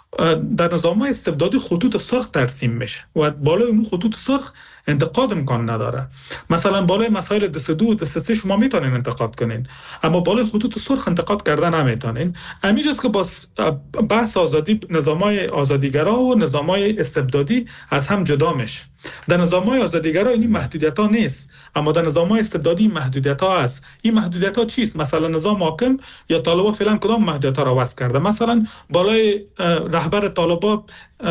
در نظام‌های استبدادی خطوط سرخ ترسیم میشه و بالای اون خطوط سرخ انتقاد امکان نداره. مثلا بالای مسائل دست 2 و دست 3 شما میتونین انتقاد کنین، اما بالای خطوط سرخ انتقاد کردن نمیتونین. همین است که با بحث آزادی، نظام‌های آزادیگرا و نظام‌های استبدادی از هم جدا میشه. در نظام‌های آزادیگرا این محدودیت‌ها نیست، اما در نظام‌های استبدادی محدودیت‌ها هست. این محدودیت‌ها چیست؟ مثلا نظام حاکم یا طالبان فعلا کدام محدودیت‌ها را وضع کرده؟ مثلا بالای رهبر طالبان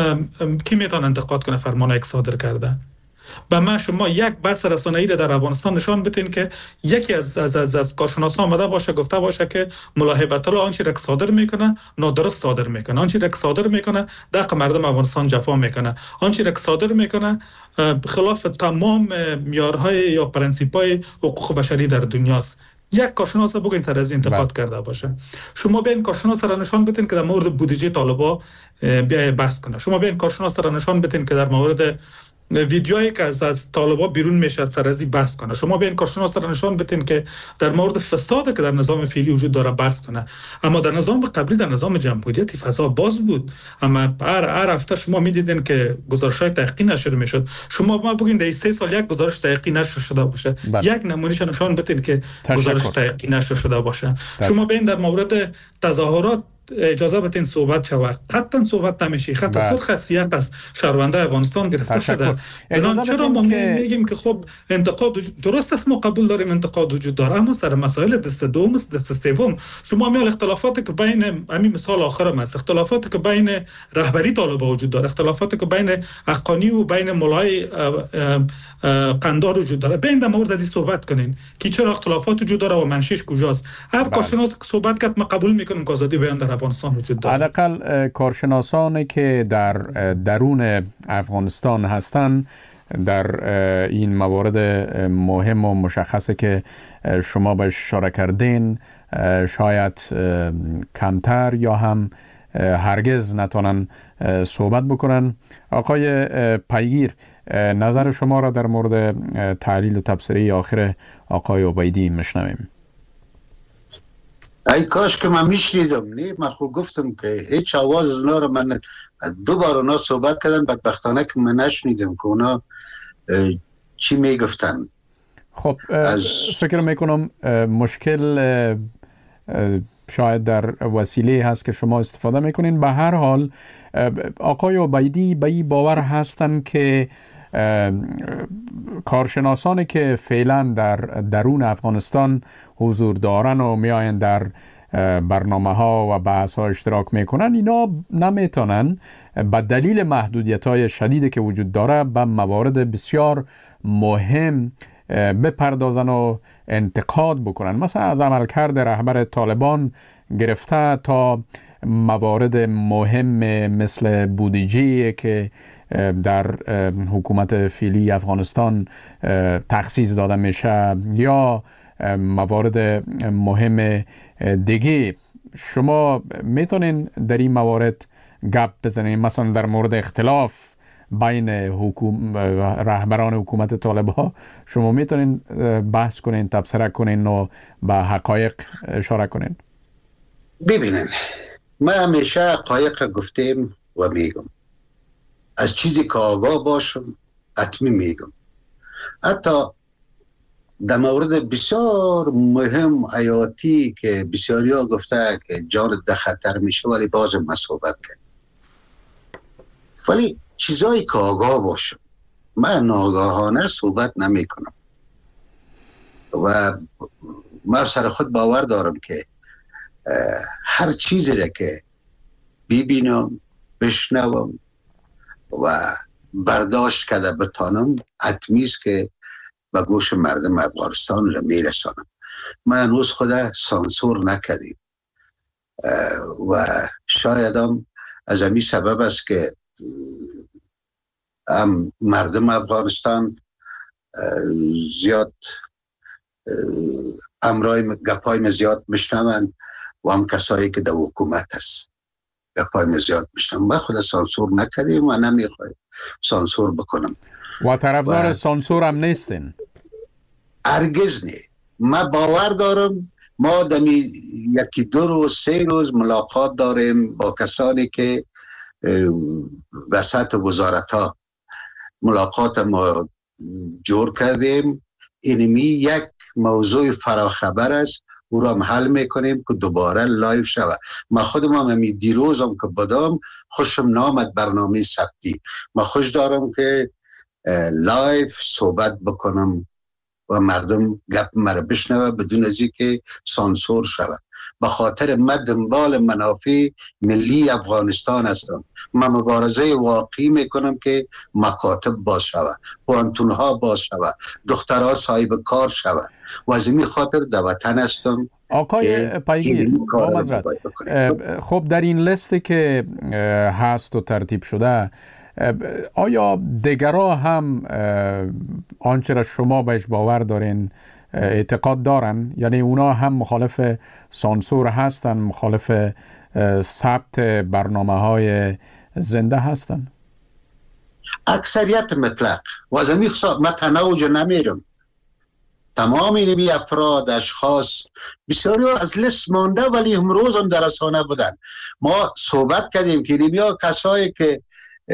کی میتونه انتقاد کنه فرمانایی که صادر کرده؟ به من شما یک بحث رسانه‌ای را در افغانستان نشان بدین که یکی از کارشناسان آمده باشه گفته باشه که ملاحبت الله آنچه را که صادر میکنه نادرست صادر میکنه، آنچه را که صادر میکنه دق مردم افغانستان جفا میکنه، آنچه را که صادر میکنه خلاف تمام معیارهای یا پرنسیپ‌های حقوق بشری در دنیاست. یک کارشناس بگین سر از انتقاد کرده باشه. شما بیاین کارشناس را نشان بدین که در مورد بودجه طالبان بحث کنه. شما بیاین کارشناس را نشان بدین که در مورد ویدیوهایی که از طالبان بیرون میشه سر ازی بحث کنه. شما بیاین کارشناس را نشان بدین که در مورد فسادی که در نظام فعلی وجود داره بحث کنه. اما در نظام قبلی، در نظام جمهوریتی فضا باز بود. اما هر هفته شما میدیدین که گزارش‌های تحقیقی نشر میشد. شما ما بگین در 3 سال یک گزارش تحقیقی نشر شده باشه، یک نمونهش نشان بدین که گزارش تحقیقی نشر شده باشه. شما بیاین در مورد تظاهرات اجازه بدین صحبت شود، قطعا صحبت نمیشه. خط سرخ از یک از شهرونده افغانستان گرفته شده. چرا ما میگیم که خب انتقاد درست است، ما قبول داریم انتقاد وجود داره، اما سر مسائل دست 2 و دست 3 شما میال اختلافاتی که بین همین مثال آخرم است، اختلافاتی که بین رهبری طالبان وجود داره، اختلافاتی که بین حقانی و بین مولای قندار وجود داره، بین در مورد از صحبت کنین که چرا اختلافات وجود داره و منشأش کجاست. هر کارشناس که صحبت کرد ما قبول میکنیم که آزادی بیان در افغانستان وجود داره. حداقل کارشناسانی که در درون افغانستان هستند در این موارد مهم و مشخصه که شما بهش اشاره کردین شاید کمتر یا هم هرگز نتونن صحبت بکنن. آقای پیگیر، نظر شما را در مورد تحلیل و تبصره آخر آقای عبیدی میشنویم. ای کاش که من میشنیدم. نه من خود گفتم که هیچ آواز از اونا رو من 2 بار اونا صحبت کردن، بدبختانه که من نشنیدم که اونا چی میگفتن. خب فکر میکنم مشکل شاید در وسیله هست که شما استفاده میکنین. به هر حال آقای عبیدی به این باور هستن که کارشناسانی که فعلا در درون افغانستان حضور دارن و میآیند در برنامه ها و بحث ها اشتراک میکنن، اینا نمیتونن به دلیل محدودیت های شدیدی که وجود داره به موارد بسیار مهم بپردازن و انتقاد بکنن، مثلا از عملکرد رهبر طالبان گرفته تا موارد مهم مثل بودجه که در حکومت فعلی افغانستان تخصیص داده میشه یا موارد مهم دیگه. شما میتونین در این موارد گپ بزنین، مثلا در مورد اختلاف بین رهبران حکومت طالبان شما میتونین بحث کنین، تبصره کنین و به حقایق اشاره کنین. ببینن، من همیشه قایق گفتیم و میگم، از چیزی که آگاه باشم حتمی میگم. حتی در مورد بسیار مهم حیاتی که بسیاری ها گفته که جان در خطر میشه ولی باز ما صحبت کنیم. ولی چیزایی که آگاه باشم، من ناگاهانه صحبت نمی کنم و من سر خود باور دارم که هر چیزی را که ببینم، بشنوم و برداشت کرده بتانم حتمی است که به گوش مردم افغانستان را میرسانم. من هنوز خود سانسور نکردیم و شاید هم از همین سبب است که هم مردم افغانستان زیاد امرای گپای زیاد میشنون و هم کسایی که در حکومت هست گپای زیاد میشنون. من خود سانسور نکردیم و نمیخوایم سانسور بکنم و طرفدار سانسور هم نیستین؟ هرگز نه. من باور دارم ما دمی یکی 2 روز 3 روز ملاقات داریم با کسانی که وسط وزارت ها ملاقات ما جور کردیم. اینمی یک موضوع فراخبر است، او را هم حل میکنیم که دوباره لایو شود. من خودم هم همی دیروزم که بدم خوشم نامد برنامه ثبتی. من خوش دارم که لایو صحبت بکنم و مردم گپ مرا بشنوه بدون از اینکه سانسور شود. به خاطر من دنبال منافع ملی افغانستان هستم. من مبارزه واقعی میکنم که مکاتب باز شود، پوانتونها باز شود، دخترها صاحب کار شود و از این خاطر در وطن هستم. آقای پیگیر، با معذرت، خب در این لیستی که هست و ترتیب شده، آیا دیگرها هم آنچه را شما بهش باور دارین اعتقاد دارن؟ یعنی اونا هم مخالف سانسور هستن، مخالف ثبت برنامه‌های زنده هستن؟ اکثریت مطلق و از همین من تنوع نمیرم. تمام این افراد، اشخاص بسیاری از لیست مانده ولی امروز هم در رسانه بودن. ما صحبت کردیم که اینیا کسایی که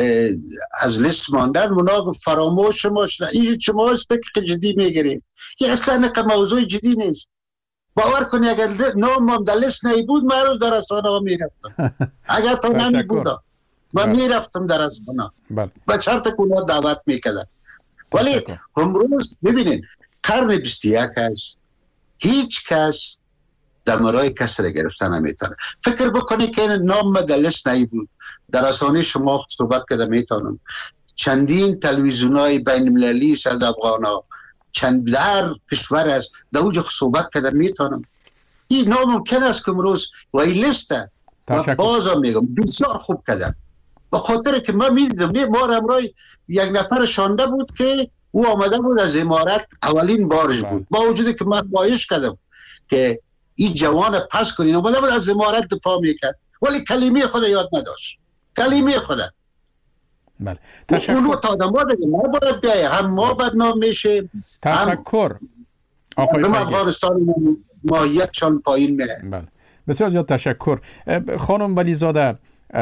از لیست ماندن اونا فراموش شدن. این شما است که جدی میگیریم. این اصلا موضوع جدی نیست. باور کنی اگر نامم در لیست نبود من روز در رسانه ها میرفتم. اگر تو نمی بودم من میرفتم در رسانه به شرط که اونا دعوت میکردن. ولی امروز ببینین قرن 21 است، هیچ کس دمرای کس را گرفتن نمیتونه. فکر بکنی که نام در لیست نبود در رسانه شما صحبت کرده میتونم. چندین تلویزیون های بین المللی از افغان ها چند در کشور است در اوج صحبت کرده میتونم. این ناممکن است که امروز و این لیسته و بازم میگم بسیار خوب کردن به خاطر که من میدیدم ما امرای یک نفر شانده بود که او آمده بود از امارت اولین بارش بود با وجودی که من خواهش کردم که این جوان پس کنین آمده بود از امارت دفاع میکرد ولی کلمه خود یاد نداشت. کلمه خود بله. اونو تا آدم ها دیگه نباید بیایی هم ما بدنام میشه تشکر هم افغانستان ماهیتشان پایین میره. بله. بسیار زیاد تشکر خانم ولیزاده.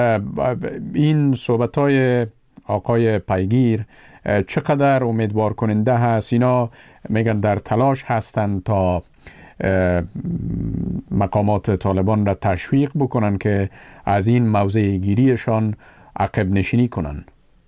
این صحبت‌های آقای پیگیر چقدر امیدوار کننده هست؟ اینا میگن در تلاش هستند تا مقامات طالبان را تشویق بکنن که از این موضع گیریشان عقب نشینی کنن.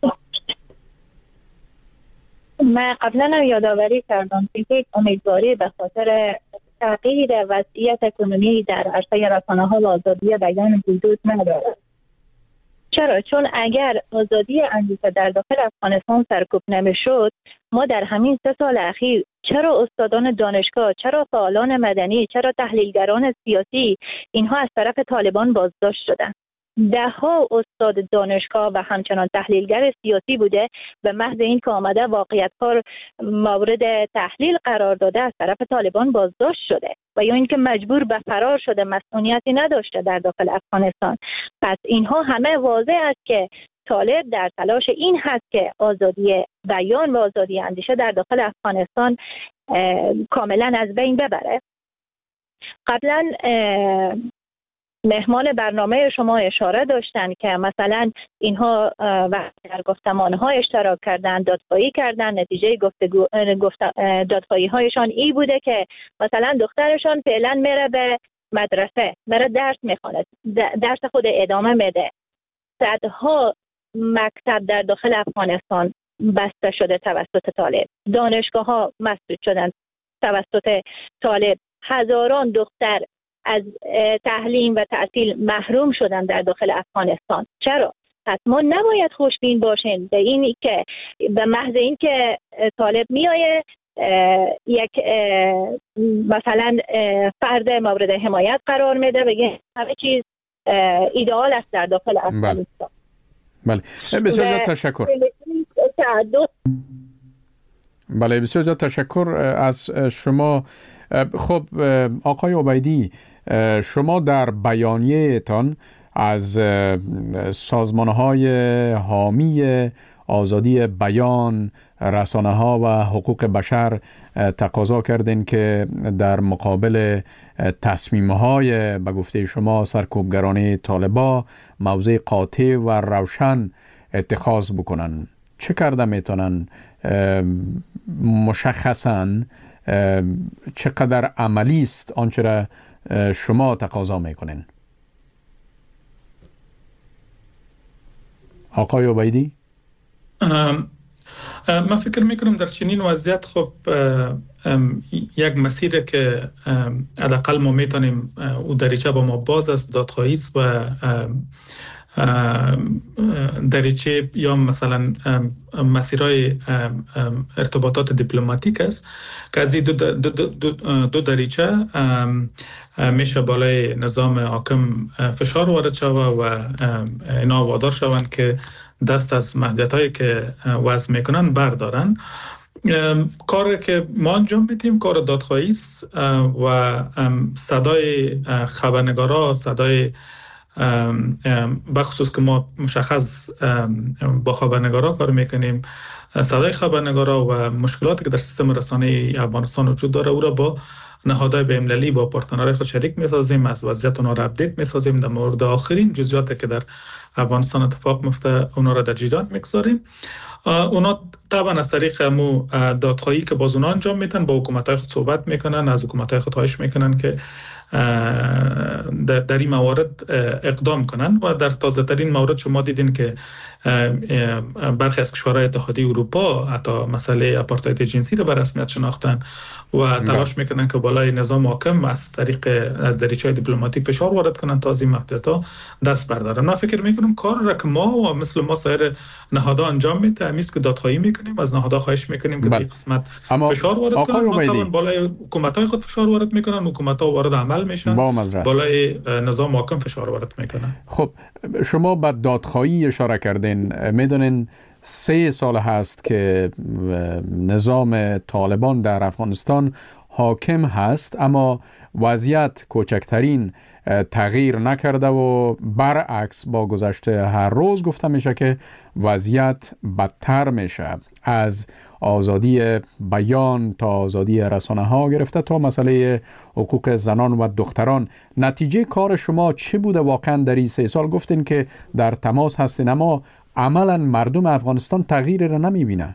من قبلا یادآوری کردم که امیدواری به خاطر تغییر وضعیت اکنومی در عرصه رسانه‌ها و آزادی بیان وجود ندارد. چرا؟ چون اگر آزادی اندیشه در داخل افغانستان سرکوب نمیشد، ما در همین 3 سال اخیر چرا استادان دانشگاه، چرا فعالان مدنی، چرا تحلیلگران سیاسی اینها از طرف طالبان بازداشت شدند؟ 10 استاد دانشگاه و همچنان تحلیلگر سیاسی بوده به محض این که آمده واقعیت‌ها مورد تحلیل قرار داده از طرف طالبان بازداشت شده و یا اینکه مجبور به فرار شده، مسئولیتی نداشته در داخل افغانستان. پس اینها همه واضح است که طالب در تلاش این هست که آزادی بیان و آزادی اندیشه در داخل افغانستان کاملا از بین ببره. قبلا مهمان برنامه شما اشاره داشتن که مثلا اینها وقتی در گفتمان‌ها اشتراک کردن، دادخواهی کردن، نتیجه دادخواهی هایشان ای بوده که مثلا دخترشان فعلا میره به مدرسه، میره درس میخواند، درس خود ادامه میده. صدها مکتب در داخل افغانستان بسته شده توسط طالب، دانشگاه ها مسدود شدن توسط طالب، هزاران دختر از تعلیم و تحصیل محروم شدن در داخل افغانستان. چرا؟ پس ما نباید خوشبین باشیم به اینی که به محض این که طالب میایه یک مثلا فرد مورد حمایت قرار میده، بگه همه چیز ایدئال است در داخل افغانستان. بله، بسیار تشکر. بله، بسیار تشکر از شما. خب آقای عبیدی، شما در بیانیه تان از سازمان‌های حامی آزادی بیان، رسانه‌ها و حقوق بشر تقاضا کردین که در مقابل تصمیم‌های به گفته شما سرکوبگرانه طالبا موضع قاطع و روشن اتخاذ بکنن. چه کرده میتونن؟ مشخصاً چقدر عملی است آنچه را شما تقاضا میکنین؟ آقای عبیدی؟ من فکر میکنم در چنین وضعیت خب یک مسیر که حداقل ما میتونیم او دریچه با ما باز است، دادخواهی است و دریچه یا مثلا مسیرهای ارتباطات دیپلماتیک است که از این دو دریچه میشه بالای نظام حاکم فشار وارد شود و اینا وادار شوند که دست از محدودیت‌هایی که وضع میکنن بردارن. کاری که ما انجام میدیم کار دادخواهی است و صدای خبرنگارا، صدای بخصوص که ما مشخص با خبرنگارا کار میکنیم، صدای خبرنگارا و مشکلاتی که در سیستم رسانه‌ای افغانستان وجود داره او را با نهادهای بین‌المللی، با پارتنرهای خود شریک میسازیم، از وضعیت اونا را اپدیت میسازیم، در مورد آخرین جزئیاتی که در افغانستان اتفاق میفته اونا را در جریان میگذاریم. اونا طبعا از طریق مو دادخواهی که باز اونا انجام میدن با حکومت‌های خود صحبت میکنن، از حکومت‌های خود خواهش میکنن که در این موارد اقدام کنن و در تازه ترین مورد شما دیدین که برخی از کشورهای اتحادیه اروپا حتی مسئله آپارتاید جنسی را به رسمیت شناختن و تلاش میکنن که بالای نظام حاکم از طریق از دریچه‌های دیپلماتیک فشار وارد کنن تا از این محدودیت‌ها دست بردارن. من فکر میکنم کار را که ما و مثل ما سایر نهادها انجام میده همیست که دادخواهی میکنیم، از نهادها خواهش میکنیم که به قسمت فشار وارد کنن، بالای حکومت‌های خود فشار وارد میکنن، حکومت‌ها وارد عمل میشن، بالای نظام حاکم فشار وارد میکنن. خب شما به دادخواهی اشاره کردین. میدونین 3 سال هست که نظام طالبان در افغانستان حاکم هست، اما وضعیت کوچکترین تغییر نکرده و برعکس با گذشت هر روز گفته میشه که وضعیت بدتر میشه، از آزادی بیان تا آزادی رسانه ها گرفته تا مسئله حقوق زنان و دختران. نتیجه کار شما چه بوده واقعا در این 3 سال؟ گفتین که در تماس هستین اما عملا مردم افغانستان تغییر را نمیبینه.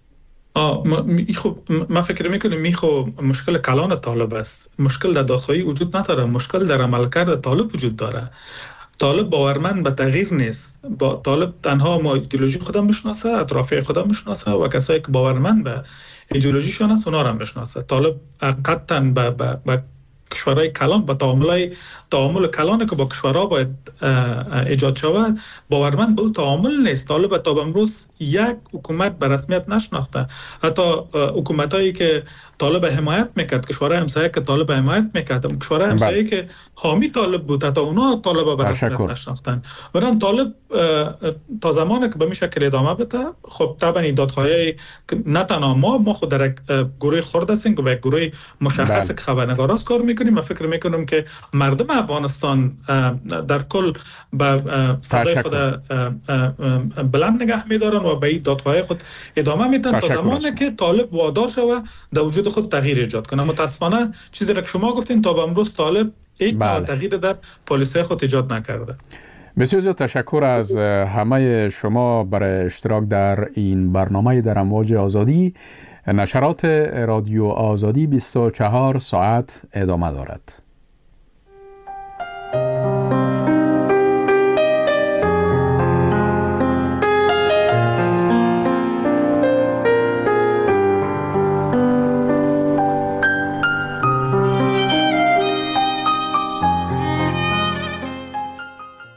خب من فکر میکنم مشکل کلان طالب است. مشکل در دادخواهی وجود نداره، مشکل در عملکرد طالب وجود داره. طالب باورمند به تغییر نیست. طالب تنها ما ایدئولوژی خودم میشناسه، اطرافیای خودم میشناسه و کسایی که باورمند به ایدئولوژیشون است اونا را میشناسه. طالب قطعاً به کشورهای کلان، با تعامل کلانی که با کشورها باید ایجاد شود باورمند به اون تعامل نیست. طالب تا امروز یک حکومت به رسمیت نشناخته. حتی حکومتایی که طالب حمایت میکرد، کشورهای همسایه که طالب حمایت میکرد، کشورهای همسایه که حامی طالب بود، حتی اونا طالب به رسمیت نشناختن. برای طالب تا زمانی که به این شکل ادامه بده، خب طبعا این دادخواهی نه تنها ما خود در یک گروه خرد هستیم که به یک گروه مشخص که خبرنگاراست کار میکنیم. من فکر میکنم که مردم افغانستان در کل به صدای خود بلند نگه میدارن و به این دادخواهی خود ادامه میدن تا زمانی که طالب وادار شود در وجود خود تغییر ایجاد کنه. متاسفانه چیزی را که شما گفتین تا به امروز طالب هیچ تغییر در پالیسی خود ایجاد نکرده. بسیار زیاد تشکر از همه شما برای اشتراک در این برنامه در امواج آزادی. نشرات رادیو آزادی 24 ساعت ادامه دارد.